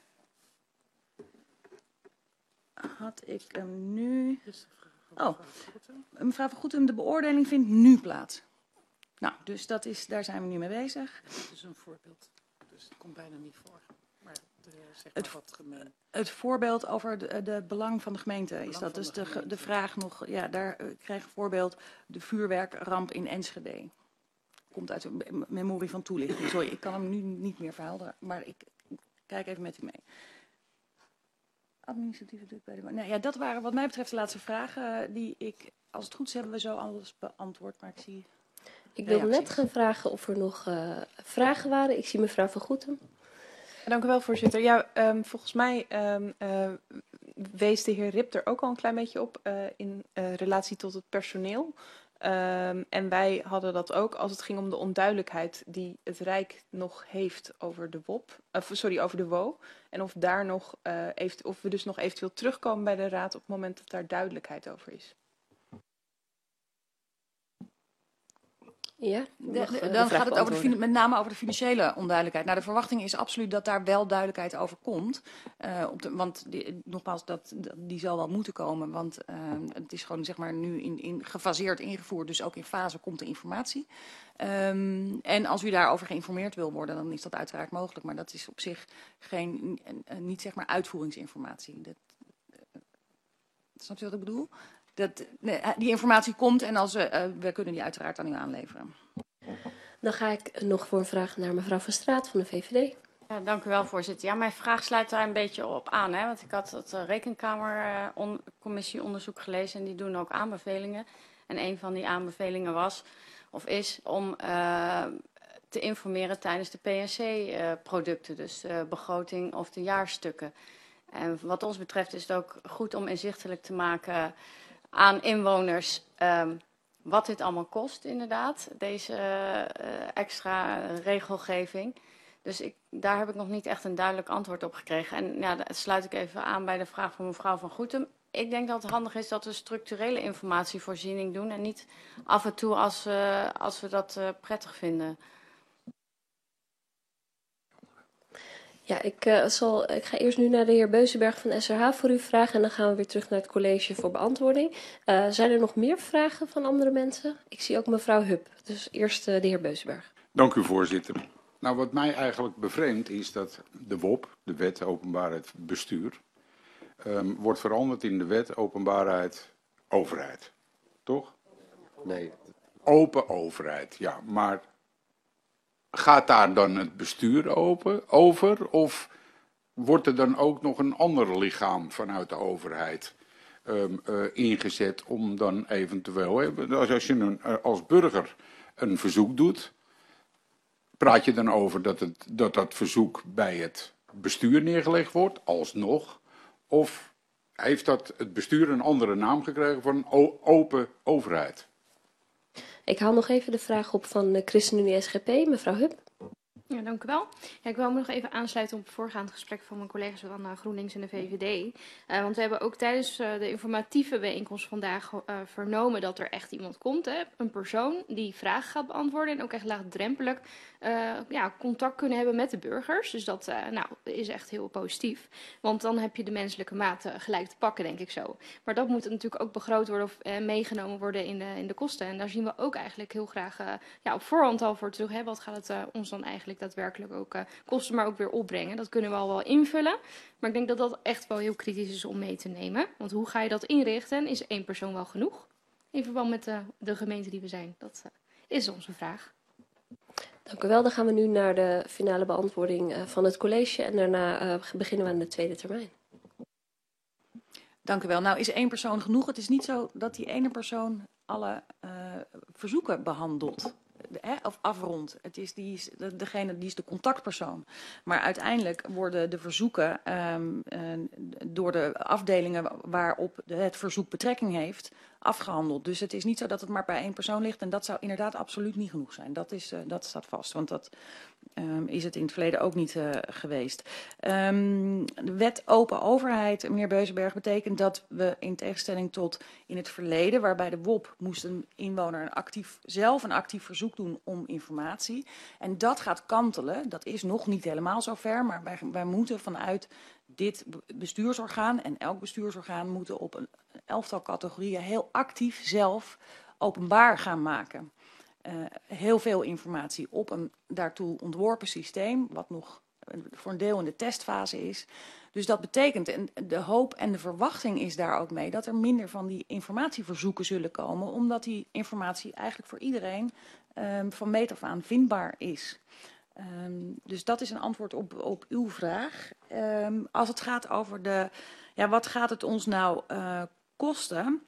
had ik hem nu. Oh, mevrouw Van Goetem, de beoordeling vindt nu plaats. Nou, dus daar zijn we nu mee bezig. Dat is een voorbeeld. Dus het komt bijna niet voor. Maar zeg maar wat gemeen. Het voorbeeld over de belang van de gemeente is dat. Dus de vraag nog, ja, daar krijg ik een voorbeeld. De vuurwerkramp in Enschede. Komt uit de memorie van toelichting. Sorry, ik kan hem nu niet meer verhelden, maar ik kijk even met u mee. Administratieve druk bij de... Nou ja, dat waren wat mij betreft de laatste vragen die ik, als het goed is, hebben we zo alles beantwoord, maar ik zie... Ik wilde net gaan vragen of er nog vragen waren. Ik zie mevrouw Van Goetem. Dank u wel, voorzitter. Ja, volgens mij wees de heer Rip er ook al een klein beetje op in relatie tot het personeel. En wij hadden dat ook als het ging om de onduidelijkheid die het Rijk nog heeft over de over de WO. En of daar nog of we dus nog eventueel terugkomen bij de Raad op het moment dat daar duidelijkheid over is. Ja, dan gaat het over met name over de financiële onduidelijkheid. Nou, de verwachting is absoluut dat daar wel duidelijkheid over komt. Want nogmaals, die zal wel moeten komen. Want het is gewoon zeg maar nu gefaseerd ingevoerd. Dus ook in fase komt de informatie. En als u daarover geïnformeerd wil worden, dan is dat uiteraard mogelijk. Maar dat is op zich niet zeg maar uitvoeringsinformatie. Snap je wat ik bedoel? Die informatie komt en we kunnen die uiteraard aan u aanleveren. Dan ga ik nog voor een vraag naar mevrouw Van Straat van de VVD. Ja, dank u wel, voorzitter. Ja, mijn vraag sluit daar een beetje op aan. Hè? Want ik had het Rekenkamercommissie-onderzoek gelezen en die doen ook aanbevelingen. En een van die aanbevelingen is om te informeren tijdens de PNC-producten. Dus de begroting of de jaarstukken. En wat ons betreft is het ook goed om inzichtelijk te maken aan inwoners wat dit allemaal kost, inderdaad, deze extra regelgeving. Dus daar heb ik nog niet echt een duidelijk antwoord op gekregen. En ja, dat sluit ik even aan bij de vraag van mevrouw Van Goetem. Ik denk dat het handig is dat we structurele informatievoorziening doen en niet af en toe als we dat prettig vinden. Ja, ik ga eerst nu naar de heer Beuzenberg van SRH voor uw vraag en dan gaan we weer terug naar het college voor beantwoording. Zijn er nog meer vragen van andere mensen? Ik zie ook mevrouw Hup, dus eerst de heer Beuzenberg. Dank u, voorzitter. Nou, wat mij eigenlijk bevreemdt is dat de WOP, de Wet Openbaarheid Bestuur, wordt veranderd in de Wet Openbaarheid Overheid. Toch? Nee. Open overheid, ja, maar gaat daar dan het bestuur over of wordt er dan ook nog een ander lichaam vanuit de overheid ingezet om dan eventueel, als je als burger een verzoek doet, praat je dan over dat verzoek bij het bestuur neergelegd wordt, alsnog, of heeft het bestuur een andere naam gekregen van open overheid? Ik haal nog even de vraag op van de ChristenUnie SGP, mevrouw Hup. Ja, dank u wel. Ja, ik wil me nog even aansluiten op het voorgaande gesprek van mijn collega's van GroenLinks en de VVD. Want we hebben ook tijdens de informatieve bijeenkomst vandaag vernomen dat er echt iemand komt, hè, een persoon die vragen gaat beantwoorden en ook echt laagdrempelig contact kunnen hebben met de burgers. Dus dat is echt heel positief. Want dan heb je de menselijke maat gelijk te pakken, denk ik zo. Maar dat moet natuurlijk ook begroot worden of meegenomen worden in de kosten. En daar zien we ook eigenlijk heel graag op voorhand al voor terug. Hè, wat gaat het ons dan eigenlijk daadwerkelijk ook kosten, maar ook weer opbrengen. Dat kunnen we al wel invullen. Maar ik denk dat dat echt wel heel kritisch is om mee te nemen. Want hoe ga je dat inrichten? Is 1 persoon wel genoeg? In verband met de gemeente die we zijn. Dat is onze vraag. Dank u wel. Dan gaan we nu naar de finale beantwoording van het college. En daarna beginnen we aan de tweede termijn. Dank u wel. Nou, is 1 persoon genoeg? Het is niet zo dat die ene persoon alle verzoeken behandelt. Of afrondt. Die is de contactpersoon. Maar uiteindelijk worden de verzoeken door de afdelingen waarop het verzoek betrekking heeft afgehandeld. Dus het is niet zo dat het maar bij één persoon ligt. En dat zou inderdaad absoluut niet genoeg zijn. Dat staat vast. Want dat is het in het verleden ook niet geweest. De wet open overheid, meneer Beuzenberg, betekent dat we in tegenstelling tot in het verleden, waarbij de WOP moest een inwoner zelf een actief verzoek doen om informatie. En dat gaat kantelen. Dat is nog niet helemaal zover. Maar wij moeten vanuit dit bestuursorgaan en elk bestuursorgaan moeten op een elftal categorieën heel actief zelf openbaar gaan maken. Heel veel informatie op een daartoe ontworpen systeem, wat nog voor een deel in de testfase is. Dus dat betekent, en de hoop en de verwachting is daar ook mee, dat er minder van die informatieverzoeken zullen komen, omdat die informatie eigenlijk voor iedereen van meet af aan vindbaar is. Dus dat is een antwoord op uw vraag. Als het gaat over wat gaat het ons nou kosten?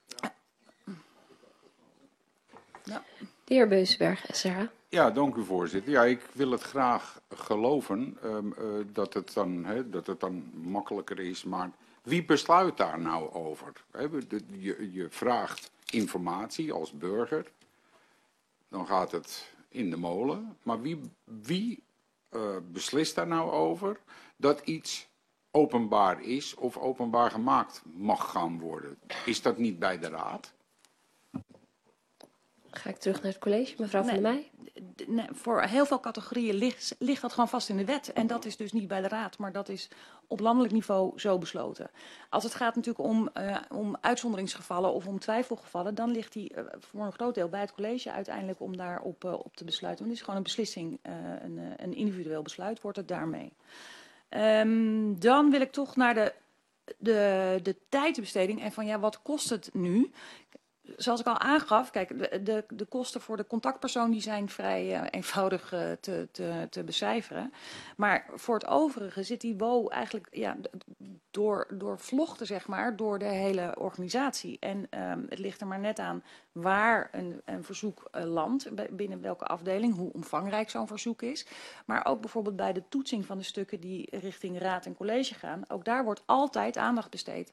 Ja. De heer Beuzenberg, SRA. Ja, dank u voorzitter. Ja, ik wil het graag geloven dat het dan makkelijker is. Maar wie besluit daar nou over? Je vraagt informatie als burger. Dan gaat het in de molen. Maar wie beslist daar nou over dat iets openbaar is of openbaar gemaakt mag gaan worden? Is dat niet bij de raad? Ga ik terug naar het college, mevrouw Van der Meij? Nee, voor heel veel categorieën ligt dat gewoon vast in de wet. En dat is dus niet bij de raad, maar dat is op landelijk niveau zo besloten. Als het gaat natuurlijk om uitzonderingsgevallen of om twijfelgevallen, dan ligt die voor een groot deel bij het college uiteindelijk om daarop op te besluiten. Want het is gewoon een beslissing, een individueel besluit wordt het daarmee. Dan wil ik toch naar de tijdsbesteding en van wat kost het nu? Zoals ik al aangaf, kijk, de kosten voor de contactpersoon die zijn vrij eenvoudig te becijferen. Maar voor het overige zit die WO eigenlijk doorvlochten, zeg maar, door de hele organisatie. En het ligt er maar net aan waar een verzoek landt, binnen welke afdeling, hoe omvangrijk zo'n verzoek is. Maar ook bijvoorbeeld bij de toetsing van de stukken die richting raad en college gaan. Ook daar wordt altijd aandacht besteed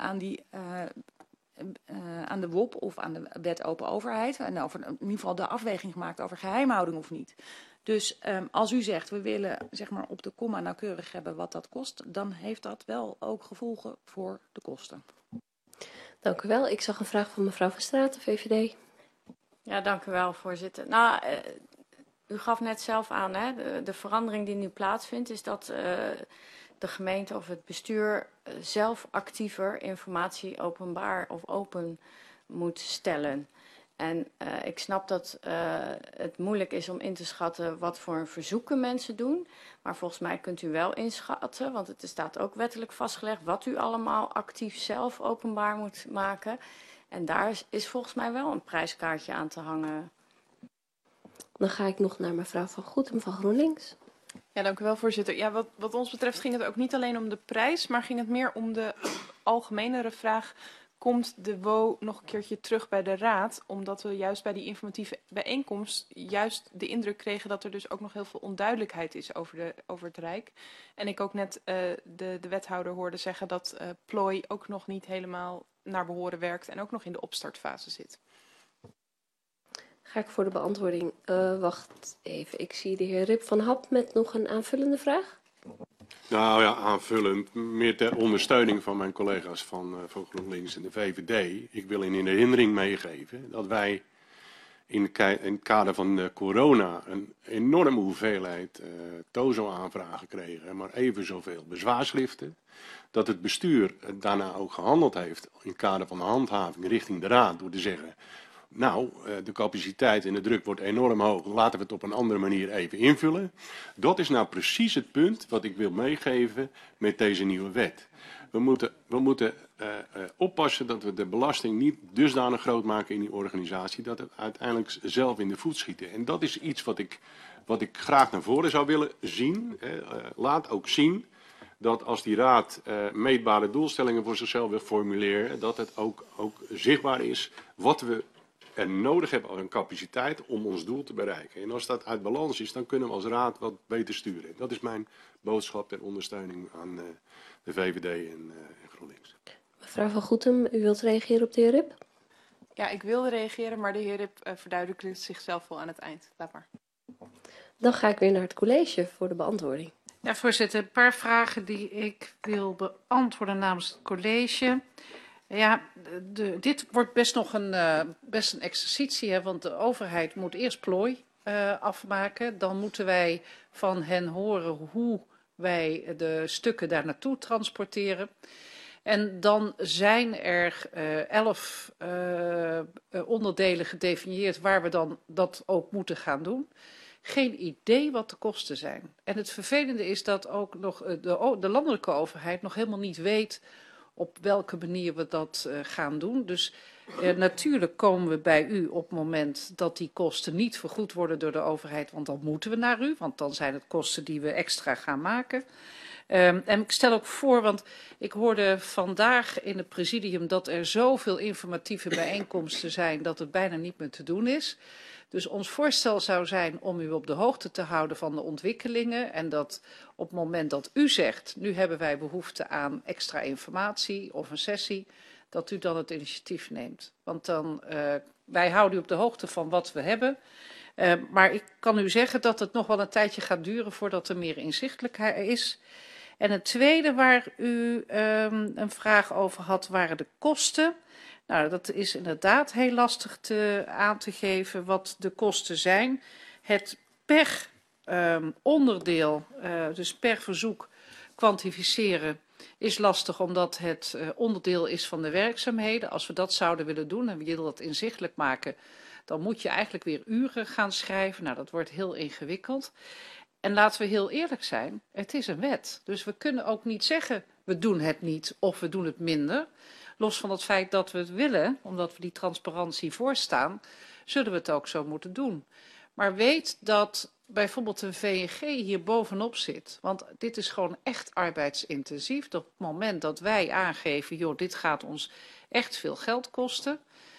aan de WOP of aan de wet open overheid. En in ieder geval de afweging gemaakt over geheimhouding of niet. Dus als u zegt, we willen zeg maar op de komma nauwkeurig hebben wat dat kost, dan heeft dat wel ook gevolgen voor de kosten. Dank u wel. Ik zag een vraag van mevrouw Van Straten, VVD. Ja, dank u wel, voorzitter. Nou, u gaf net zelf aan, hè, de verandering die nu plaatsvindt, is dat de gemeente of het bestuur zelf actiever informatie openbaar of open moet stellen. En ik snap dat het moeilijk is om in te schatten wat voor verzoeken mensen doen. Maar volgens mij kunt u wel inschatten, want het staat ook wettelijk vastgelegd, wat u allemaal actief zelf openbaar moet maken. En daar is volgens mij wel een prijskaartje aan te hangen. Dan ga ik nog naar mevrouw Van Goetem van GroenLinks. Ja, dank u wel, voorzitter. Ja, wat ons betreft ging het ook niet alleen om de prijs, maar ging het meer om de algemenere vraag: komt de WO nog een keertje terug bij de raad? Omdat we juist bij die informatieve bijeenkomst juist de indruk kregen dat er dus ook nog heel veel onduidelijkheid is over het Rijk. En ik ook net de wethouder hoorde zeggen dat plooi ook nog niet helemaal naar behoren werkt en ook nog in de opstartfase zit. Ga ik voor de beantwoording. Wacht even, ik zie de heer Rip van Hap met nog een aanvullende vraag. Nou ja, aanvullend, meer ter ondersteuning van mijn collega's van GroenLinks en de VVD. Ik wil in herinnering meegeven dat wij in het kader van corona een enorme hoeveelheid TOZO-aanvragen kregen, maar even zoveel bezwaarschriften. Dat het bestuur daarna ook gehandeld heeft in het kader van de handhaving richting de raad door te zeggen: nou, de capaciteit en de druk wordt enorm hoog, laten we het op een andere manier even invullen. Dat is nou precies het punt wat ik wil meegeven met deze nieuwe wet. We moeten oppassen dat we de belasting niet dusdanig groot maken in die organisatie dat het uiteindelijk zelf in de voet schieten. En dat is iets wat ik graag naar voren zou willen zien. Laat ook zien dat als die raad meetbare doelstellingen voor zichzelf wil formuleren, dat het ook zichtbaar is wat we er nodig hebben als een capaciteit om ons doel te bereiken. En als dat uit balans is, dan kunnen we als raad wat beter sturen. Dat is mijn boodschap ter ondersteuning aan de VVD en GroenLinks. Mevrouw Van Goetem, u wilt reageren op de heer Rip? Ja, ik wilde reageren, maar de heer Rip verduidelijkte zichzelf wel aan het eind. Laat maar. Dan ga ik weer naar het college voor de beantwoording. Ja, voorzitter, een paar vragen die ik wil beantwoorden namens het college. Ja, dit wordt best nog best een exercitie, hè, want de overheid moet eerst plooi afmaken. Dan moeten wij van hen horen hoe wij de stukken daar naartoe transporteren. En dan zijn er 11 onderdelen gedefinieerd waar we dan dat ook moeten gaan doen. Geen idee wat de kosten zijn. En het vervelende is dat ook nog de landelijke overheid nog helemaal niet weet op welke manier we dat gaan doen. Dus natuurlijk komen we bij u op het moment dat die kosten niet vergoed worden door de overheid, want dan moeten we naar u, want dan zijn het kosten die we extra gaan maken. En ik stel ook voor, want ik hoorde vandaag in het presidium dat er zoveel informatieve bijeenkomsten zijn dat het bijna niet meer te doen is. Dus ons voorstel zou zijn om u op de hoogte te houden van de ontwikkelingen en dat op het moment dat u zegt, nu hebben wij behoefte aan extra informatie of een sessie, dat u dan het initiatief neemt. Want dan, wij houden u op de hoogte van wat we hebben. Maar ik kan u zeggen dat het nog wel een tijdje gaat duren voordat er meer inzichtelijkheid is. En het tweede waar u een vraag over had, waren de kosten. Nou, dat is inderdaad heel lastig aan te geven wat de kosten zijn. Het per onderdeel, dus per verzoek kwantificeren, is lastig omdat het onderdeel is van de werkzaamheden. Als we dat zouden willen doen en we willen dat inzichtelijk maken, dan moet je eigenlijk weer uren gaan schrijven. Nou, dat wordt heel ingewikkeld. En laten we heel eerlijk zijn, het is een wet. Dus we kunnen ook niet zeggen, we doen het niet of we doen het minder. Los van het feit dat we het willen, omdat we die transparantie voorstaan, zullen we het ook zo moeten doen. Maar weet dat bijvoorbeeld een VNG hier bovenop zit. Want dit is gewoon echt arbeidsintensief. Op het moment dat wij aangeven, joh, dit gaat ons echt veel geld kosten,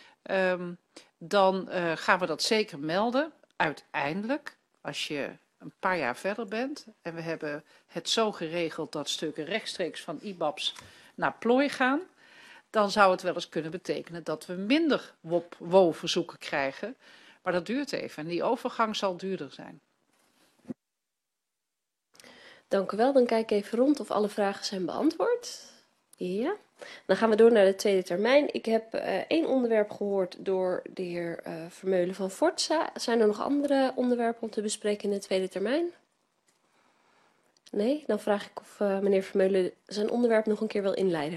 dan gaan we dat zeker melden. Uiteindelijk, als je een paar jaar verder bent en we hebben het zo geregeld dat stukken rechtstreeks van IBABS naar plooi gaan, dan zou het wel eens kunnen betekenen dat we minder WO-verzoeken krijgen. Maar dat duurt even en die overgang zal duurder zijn. Dank u wel. Dan kijk ik even rond of alle vragen zijn beantwoord. Ja. Dan gaan we door naar de tweede termijn. Ik heb 1 onderwerp gehoord door de heer Vermeulen van Forza. Zijn er nog andere onderwerpen om te bespreken in de tweede termijn? Nee? Dan vraag ik of meneer Vermeulen zijn onderwerp nog een keer wil inleiden.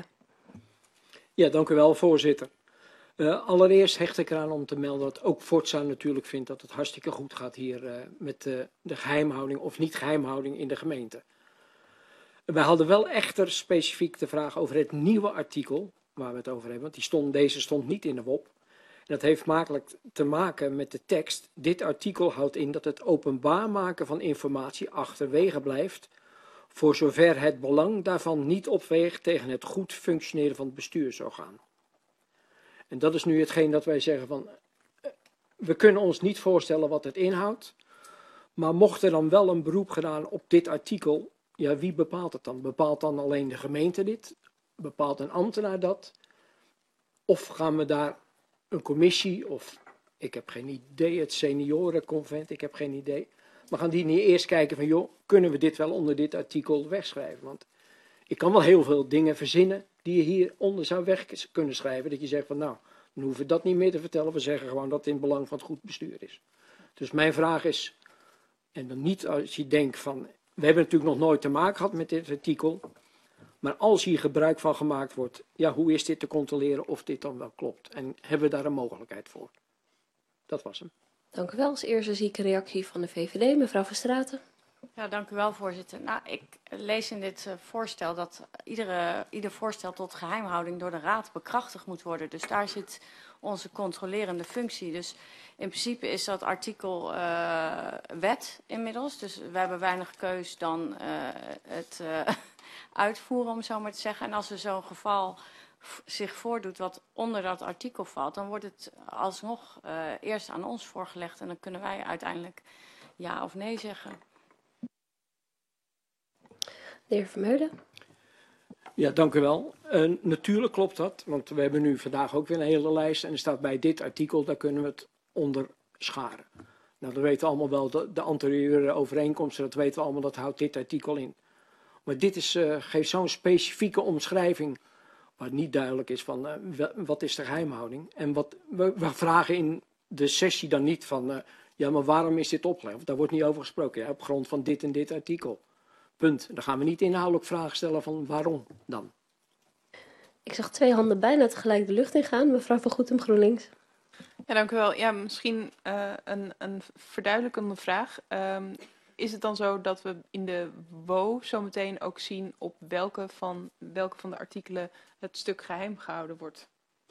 Ja, dank u wel, voorzitter. Allereerst hecht ik eraan om te melden dat ook Forza natuurlijk vindt dat het hartstikke goed gaat hier met de geheimhouding of niet geheimhouding in de gemeente. Wij hadden wel echter specifiek de vraag over het nieuwe artikel waar we het over hebben, want deze stond niet in de WOP. En dat heeft makkelijk te maken met de tekst. Dit artikel houdt in dat het openbaar maken van informatie achterwege blijft, voor zover het belang daarvan niet opweegt tegen het goed functioneren van het bestuursorgaan. En dat is nu hetgeen dat wij zeggen van, we kunnen ons niet voorstellen wat het inhoudt, maar mocht er dan wel een beroep gedaan op dit artikel, ja, wie bepaalt het dan? Bepaalt dan alleen de gemeente dit? Bepaalt een ambtenaar dat? Of gaan we daar een commissie of, ik heb geen idee, het seniorenconvent, ik heb geen idee. Maar gaan die niet eerst kijken van, joh, kunnen we dit wel onder dit artikel wegschrijven? Want ik kan wel heel veel dingen verzinnen die je hieronder zou weg kunnen schrijven. Dat je zegt van, nou, dan hoeven we dat niet meer te vertellen. We zeggen gewoon dat het in het belang van het goed bestuur is. Dus mijn vraag is, en dan niet als je denkt van, we hebben natuurlijk nog nooit te maken gehad met dit artikel. Maar als hier gebruik van gemaakt wordt, ja, hoe is dit te controleren of dit dan wel klopt? En hebben we daar een mogelijkheid voor? Dat was hem. Dank u wel. Als eerste zie ik een reactie van de VVD, mevrouw Verstraeten. Ja, dank u wel, voorzitter. Nou, ik lees in dit voorstel dat ieder voorstel tot geheimhouding door de Raad bekrachtigd moet worden. Dus daar zit onze controlerende functie. Dus in principe is dat artikel wet inmiddels. Dus we hebben weinig keus dan het uitvoeren, om zo maar te zeggen. En als er zo'n geval zich voordoet wat onder dat artikel valt, dan wordt het alsnog eerst aan ons voorgelegd. En dan kunnen wij uiteindelijk ja of nee zeggen. De heer Vermeulen. Ja, dank u wel. Natuurlijk klopt dat, want we hebben nu vandaag ook weer een hele lijst. En er staat bij dit artikel, daar kunnen we het onder scharen. Nou, dat weten we allemaal wel, de anterieure overeenkomsten, dat weten we allemaal, dat houdt dit artikel in. Maar dit is, geeft zo'n specifieke omschrijving, waar niet duidelijk is van wat is de geheimhouding. En we vragen in de sessie dan niet van, ja, maar waarom is dit opgelegd? Daar wordt niet over gesproken, ja, op grond van dit en dit artikel. Punt. Dan gaan we niet inhoudelijk vragen stellen van waarom dan. Ik zag 2 handen bijna tegelijk de lucht ingaan. Mevrouw van Goetem, GroenLinks. Ja, dank u wel. Ja, misschien een verduidelijkende vraag. Is het dan zo dat we in de WO zometeen ook zien op welke van de artikelen het stuk geheim gehouden wordt?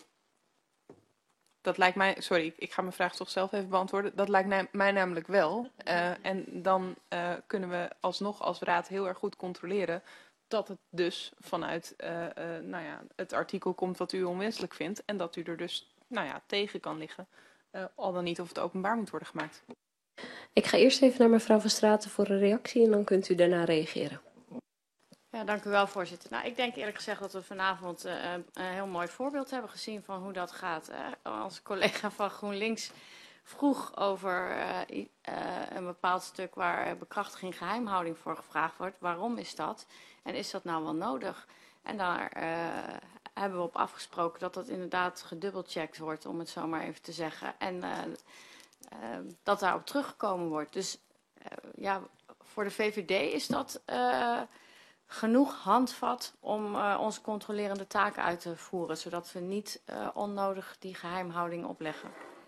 Dat lijkt mij, sorry, ik ga mijn vraag toch zelf even beantwoorden. Dat lijkt mij namelijk wel. En dan kunnen we alsnog als raad heel erg goed controleren dat het dus vanuit het artikel komt wat u onwenselijk vindt. En dat u er dus tegen kan liggen. Al dan niet of het openbaar moet worden gemaakt. Ik ga eerst even naar mevrouw Van Straten voor een reactie en dan kunt u daarna reageren. Ja, dank u wel, voorzitter. Nou, ik denk eerlijk gezegd dat we vanavond een heel mooi voorbeeld hebben gezien van hoe dat gaat. Als collega van GroenLinks vroeg over een bepaald stuk waar bekrachtiging geheimhouding voor gevraagd wordt. Waarom is dat? En is dat nou wel nodig? En daar hebben we op afgesproken dat dat inderdaad gedubbelcheckt wordt, om het zo maar even te zeggen. En dat daarop teruggekomen wordt. Dus ja, voor de VVD is dat genoeg handvat om onze controlerende taken uit te voeren, zodat we niet onnodig die geheimhouding opleggen.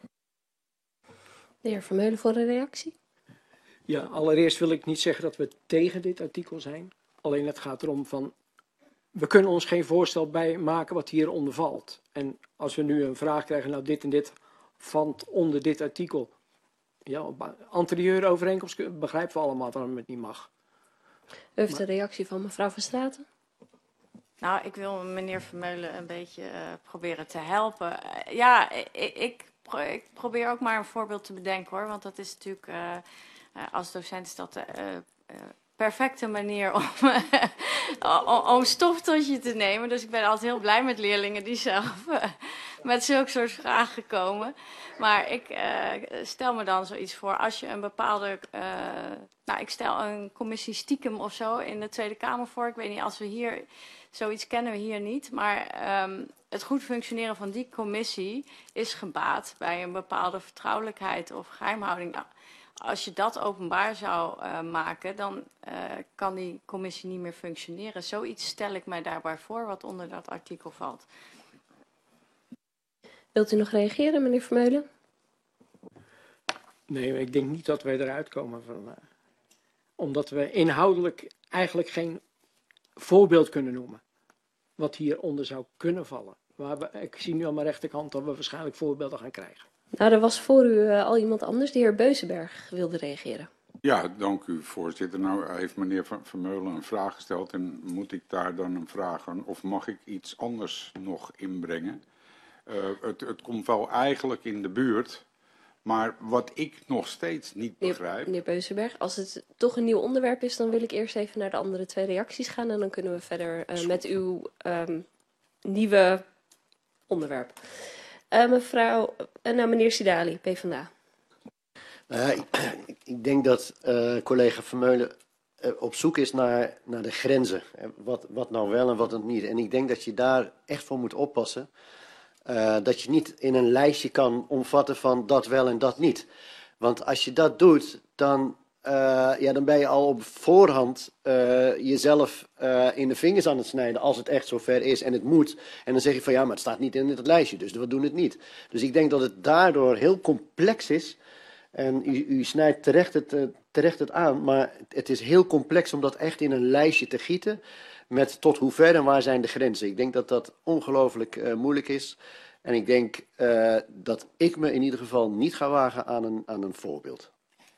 De heer Vermeulen voor een reactie. Ja, allereerst wil ik niet zeggen dat we tegen dit artikel zijn. Alleen het gaat erom van, we kunnen ons geen voorstel bij maken wat hieronder valt. En als we nu een vraag krijgen, nou dit en dit valt onder dit artikel. Ja, anterieure overeenkomst begrijpen we allemaal waarom het niet mag. U heeft een reactie van mevrouw Van Straten. Nou, ik wil meneer Vermeulen een beetje proberen te helpen. Ja, ik probeer ook maar een voorbeeld te bedenken hoor. Want dat is natuurlijk, als docent is dat de perfecte manier om stof tot je te nemen. Dus ik ben altijd heel blij met leerlingen die zelf met zulke soort vragen komen. Maar ik stel me dan zoiets voor, als je een bepaalde, ik stel een commissie stiekem of zo in de Tweede Kamer voor. Ik weet niet, als we hier, zoiets kennen we hier niet. Maar het goed functioneren van die commissie is gebaat bij een bepaalde vertrouwelijkheid of geheimhouding. Nou, als je dat openbaar zou maken, dan kan die commissie niet meer functioneren. Zoiets stel ik mij daarbij voor wat onder dat artikel valt. Wilt u nog reageren, meneer Vermeulen? Nee, ik denk niet dat wij eruit komen van, omdat we inhoudelijk eigenlijk geen voorbeeld kunnen noemen wat hieronder zou kunnen vallen. Maar ik zie nu aan mijn rechterkant dat we waarschijnlijk voorbeelden gaan krijgen. Nou, er was voor u al iemand anders, de heer Beuzenberg, wilde reageren. Ja, dank u, voorzitter. Nou heeft meneer Vermeulen een vraag gesteld en moet ik daar dan een vraag aan, of mag ik iets anders nog inbrengen? Het komt wel eigenlijk in de buurt, maar wat ik nog steeds niet begrijp... Meneer Beuzenberg, als het toch een nieuw onderwerp is, dan wil ik eerst even naar de andere 2 reacties gaan en dan kunnen we verder met uw nieuwe onderwerp. Meneer Sidali, PvdA. Ik denk dat collega Vermeulen op zoek is naar de grenzen. Wat nou wel en wat niet. En ik denk dat je daar echt voor moet oppassen. Dat je niet in een lijstje kan omvatten van dat wel en dat niet. Want als je dat doet, dan ben je al op voorhand jezelf in de vingers aan het snijden als het echt zover is en het moet. En dan zeg je van ja, maar het staat niet in het lijstje, dus we doen het niet. Dus ik denk dat het daardoor heel complex is. En u snijdt terecht het aan, maar het is heel complex om dat echt in een lijstje te gieten. Met tot hoe ver en waar zijn de grenzen. Ik denk dat dat ongelooflijk moeilijk is. En ik denk dat ik me in ieder geval niet ga wagen aan een voorbeeld.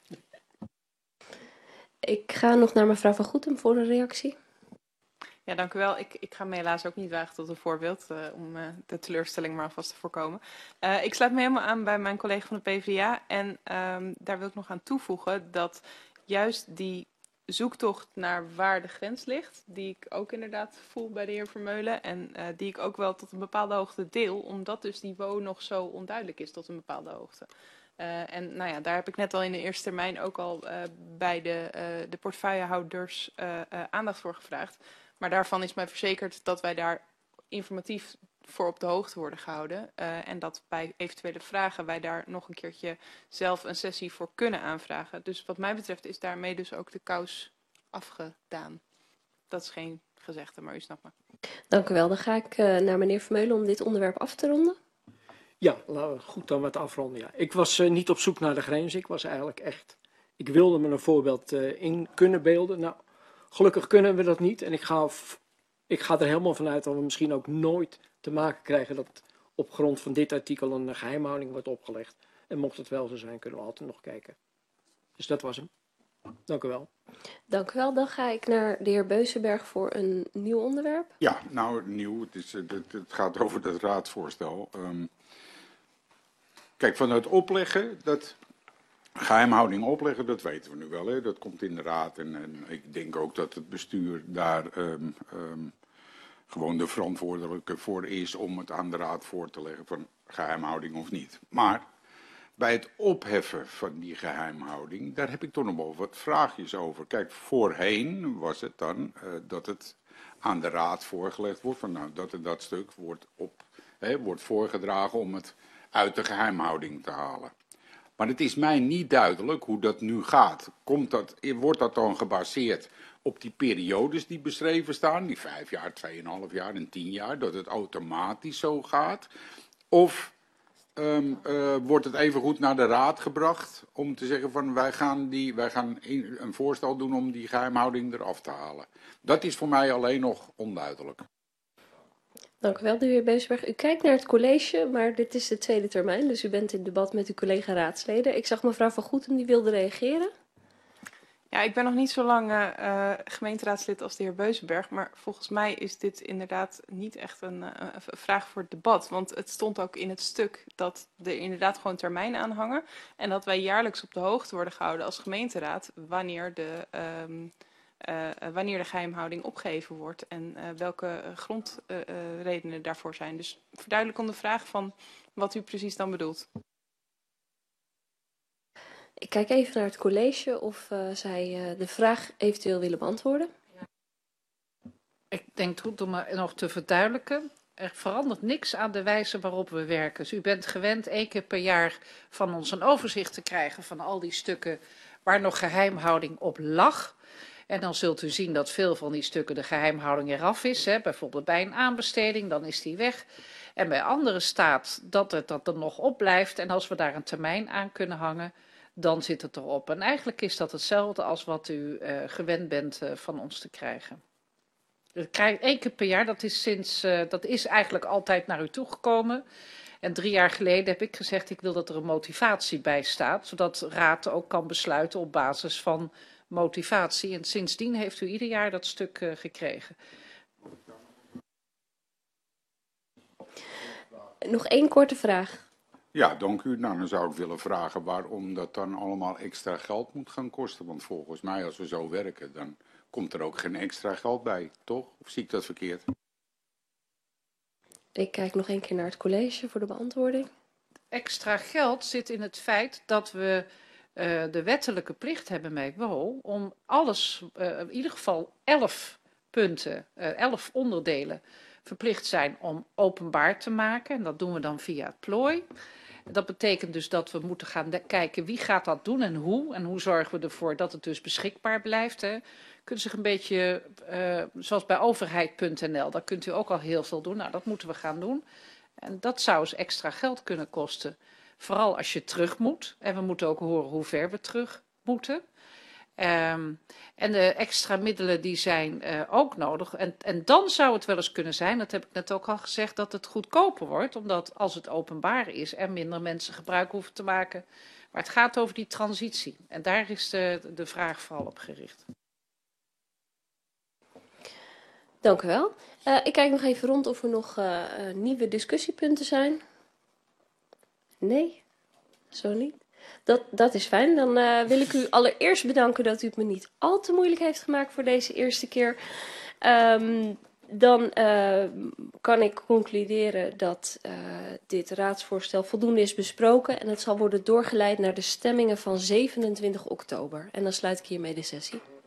Ik ga nog naar mevrouw Van Goetem voor een reactie. Ja, dank u wel. Ik ga me helaas ook niet wagen tot een voorbeeld om de teleurstelling maar alvast te voorkomen. Ik sluit me helemaal aan bij mijn collega van de PvdA en daar wil ik nog aan toevoegen dat juist die zoektocht naar waar de grens ligt, die ik ook inderdaad voel bij de heer Vermeulen en die ik ook wel tot een bepaalde hoogte deel, omdat dus die WO nog zo onduidelijk is tot een bepaalde hoogte. En nou ja, daar heb ik net al in de eerste termijn ook al bij de portefeuillehouders aandacht voor gevraagd. Maar daarvan is mij verzekerd dat wij daar informatief voor op de hoogte worden gehouden. En dat bij eventuele vragen wij daar nog een keertje zelf een sessie voor kunnen aanvragen. Dus wat mij betreft is daarmee dus ook de kous afgedaan. Dat is geen gezegde, maar u snapt me. Dank u wel. Dan ga ik naar meneer Vermeulen om dit onderwerp af te ronden. Ja, laten we goed dan wat afronden. Ja. Ik was niet op zoek naar de grens. Ik was eigenlijk echt... Ik wilde me een voorbeeld in kunnen beelden. Nou, gelukkig kunnen we dat niet. En ik ga er helemaal vanuit dat we misschien ook nooit te maken krijgen dat op grond van dit artikel een geheimhouding wordt opgelegd. En mocht het wel zo zijn, kunnen we altijd nog kijken. Dus dat was hem. Dank u wel. Dank u wel. Dan ga ik naar de heer Beuzenberg voor een nieuw onderwerp. Ja, nou nieuw. Het gaat over het raadsvoorstel. Kijk, van het opleggen, dat geheimhouding opleggen, dat weten we nu wel. Hè? Dat komt in de raad en ik denk ook dat het bestuur daar gewoon de verantwoordelijke voor is om het aan de raad voor te leggen van geheimhouding of niet. Maar bij het opheffen van die geheimhouding, daar heb ik toch nog wel wat vraagjes over. Kijk, voorheen was het dan dat het aan de raad voorgelegd wordt, van, nou, dat stuk wordt voorgedragen om het uit de geheimhouding te halen. Maar het is mij niet duidelijk hoe dat nu gaat. Wordt dat dan gebaseerd op die periodes die beschreven staan, die 5 jaar, 2,5 jaar en 10 jaar, dat het automatisch zo gaat? Of wordt het even goed naar de raad gebracht om te zeggen van wij gaan een voorstel doen om die geheimhouding eraf te halen? Dat is voor mij alleen nog onduidelijk. Dank u wel, de heer Beuzenberg. U kijkt naar het college, maar dit is de tweede termijn, dus u bent in debat met uw collega-raadsleden. Ik zag mevrouw Van Goeten, die wilde reageren. Ja, ik ben nog niet zo lang gemeenteraadslid als de heer Beuzenberg, maar volgens mij is dit inderdaad niet echt een vraag voor het debat. Want het stond ook in het stuk dat er inderdaad gewoon termijnen aan hangen en dat wij jaarlijks op de hoogte worden gehouden als gemeenteraad wanneer de geheimhouding opgeheven wordt en welke grondredenen daarvoor zijn. Dus verduidelijk om de vraag van wat u precies dan bedoelt. Ik kijk even naar het college of zij de vraag eventueel willen beantwoorden. Ik denk het goed om nog te verduidelijken. Er verandert niks aan de wijze waarop we werken. Dus u bent gewend 1 keer per jaar van ons een overzicht te krijgen van al die stukken waar nog geheimhouding op lag. En dan zult u zien dat veel van die stukken de geheimhouding eraf is. Hè. Bijvoorbeeld bij een aanbesteding, dan is die weg. En bij andere staat dat er nog op blijft. En als we daar een termijn aan kunnen hangen, dan zit het erop. En eigenlijk is dat hetzelfde als wat u gewend bent van ons te krijgen. Dat krijgt 1 keer per jaar, dat is eigenlijk altijd naar u toegekomen. En 3 jaar geleden heb ik gezegd, ik wil dat er een motivatie bij staat, zodat de raad ook kan besluiten op basis van motivatie. En sindsdien heeft u ieder jaar dat stuk gekregen. Nog 1 korte vraag. Ja, dank u. Nou, dan zou ik willen vragen waarom dat dan allemaal extra geld moet gaan kosten. Want volgens mij, als we zo werken, dan komt er ook geen extra geld bij, toch? Of zie ik dat verkeerd? Ik kijk nog 1 keer naar het college voor de beantwoording. Extra geld zit in het feit dat we de wettelijke plicht hebben met WO om alles, in ieder geval 11 punten, 11 onderdelen verplicht zijn om openbaar te maken. En dat doen we dan via het plooi. Dat betekent dus dat we moeten gaan kijken wie gaat dat doen en hoe zorgen we ervoor dat het dus beschikbaar blijft. Hè. Kunt zich een beetje, zoals bij overheid.nl, daar kunt u ook al heel veel doen. Nou, dat moeten we gaan doen. En dat zou eens extra geld kunnen kosten. Vooral als je terug moet. En we moeten ook horen hoe ver we terug moeten. En de extra middelen die zijn ook nodig. En dan zou het wel eens kunnen zijn, dat heb ik net ook al gezegd, dat het goedkoper wordt. Omdat als het openbaar is, er minder mensen gebruik hoeven te maken. Maar het gaat over die transitie. En daar is de vraag vooral op gericht. Dank u wel. Ik kijk nog even rond of er nog nieuwe discussiepunten zijn. Nee, zo niet. Dat is fijn. Dan wil ik u allereerst bedanken dat u het me niet al te moeilijk heeft gemaakt voor deze eerste keer. Dan kan ik concluderen dat dit raadsvoorstel voldoende is besproken en het zal worden doorgeleid naar de stemmingen van 27 oktober. En dan sluit ik hiermee de sessie.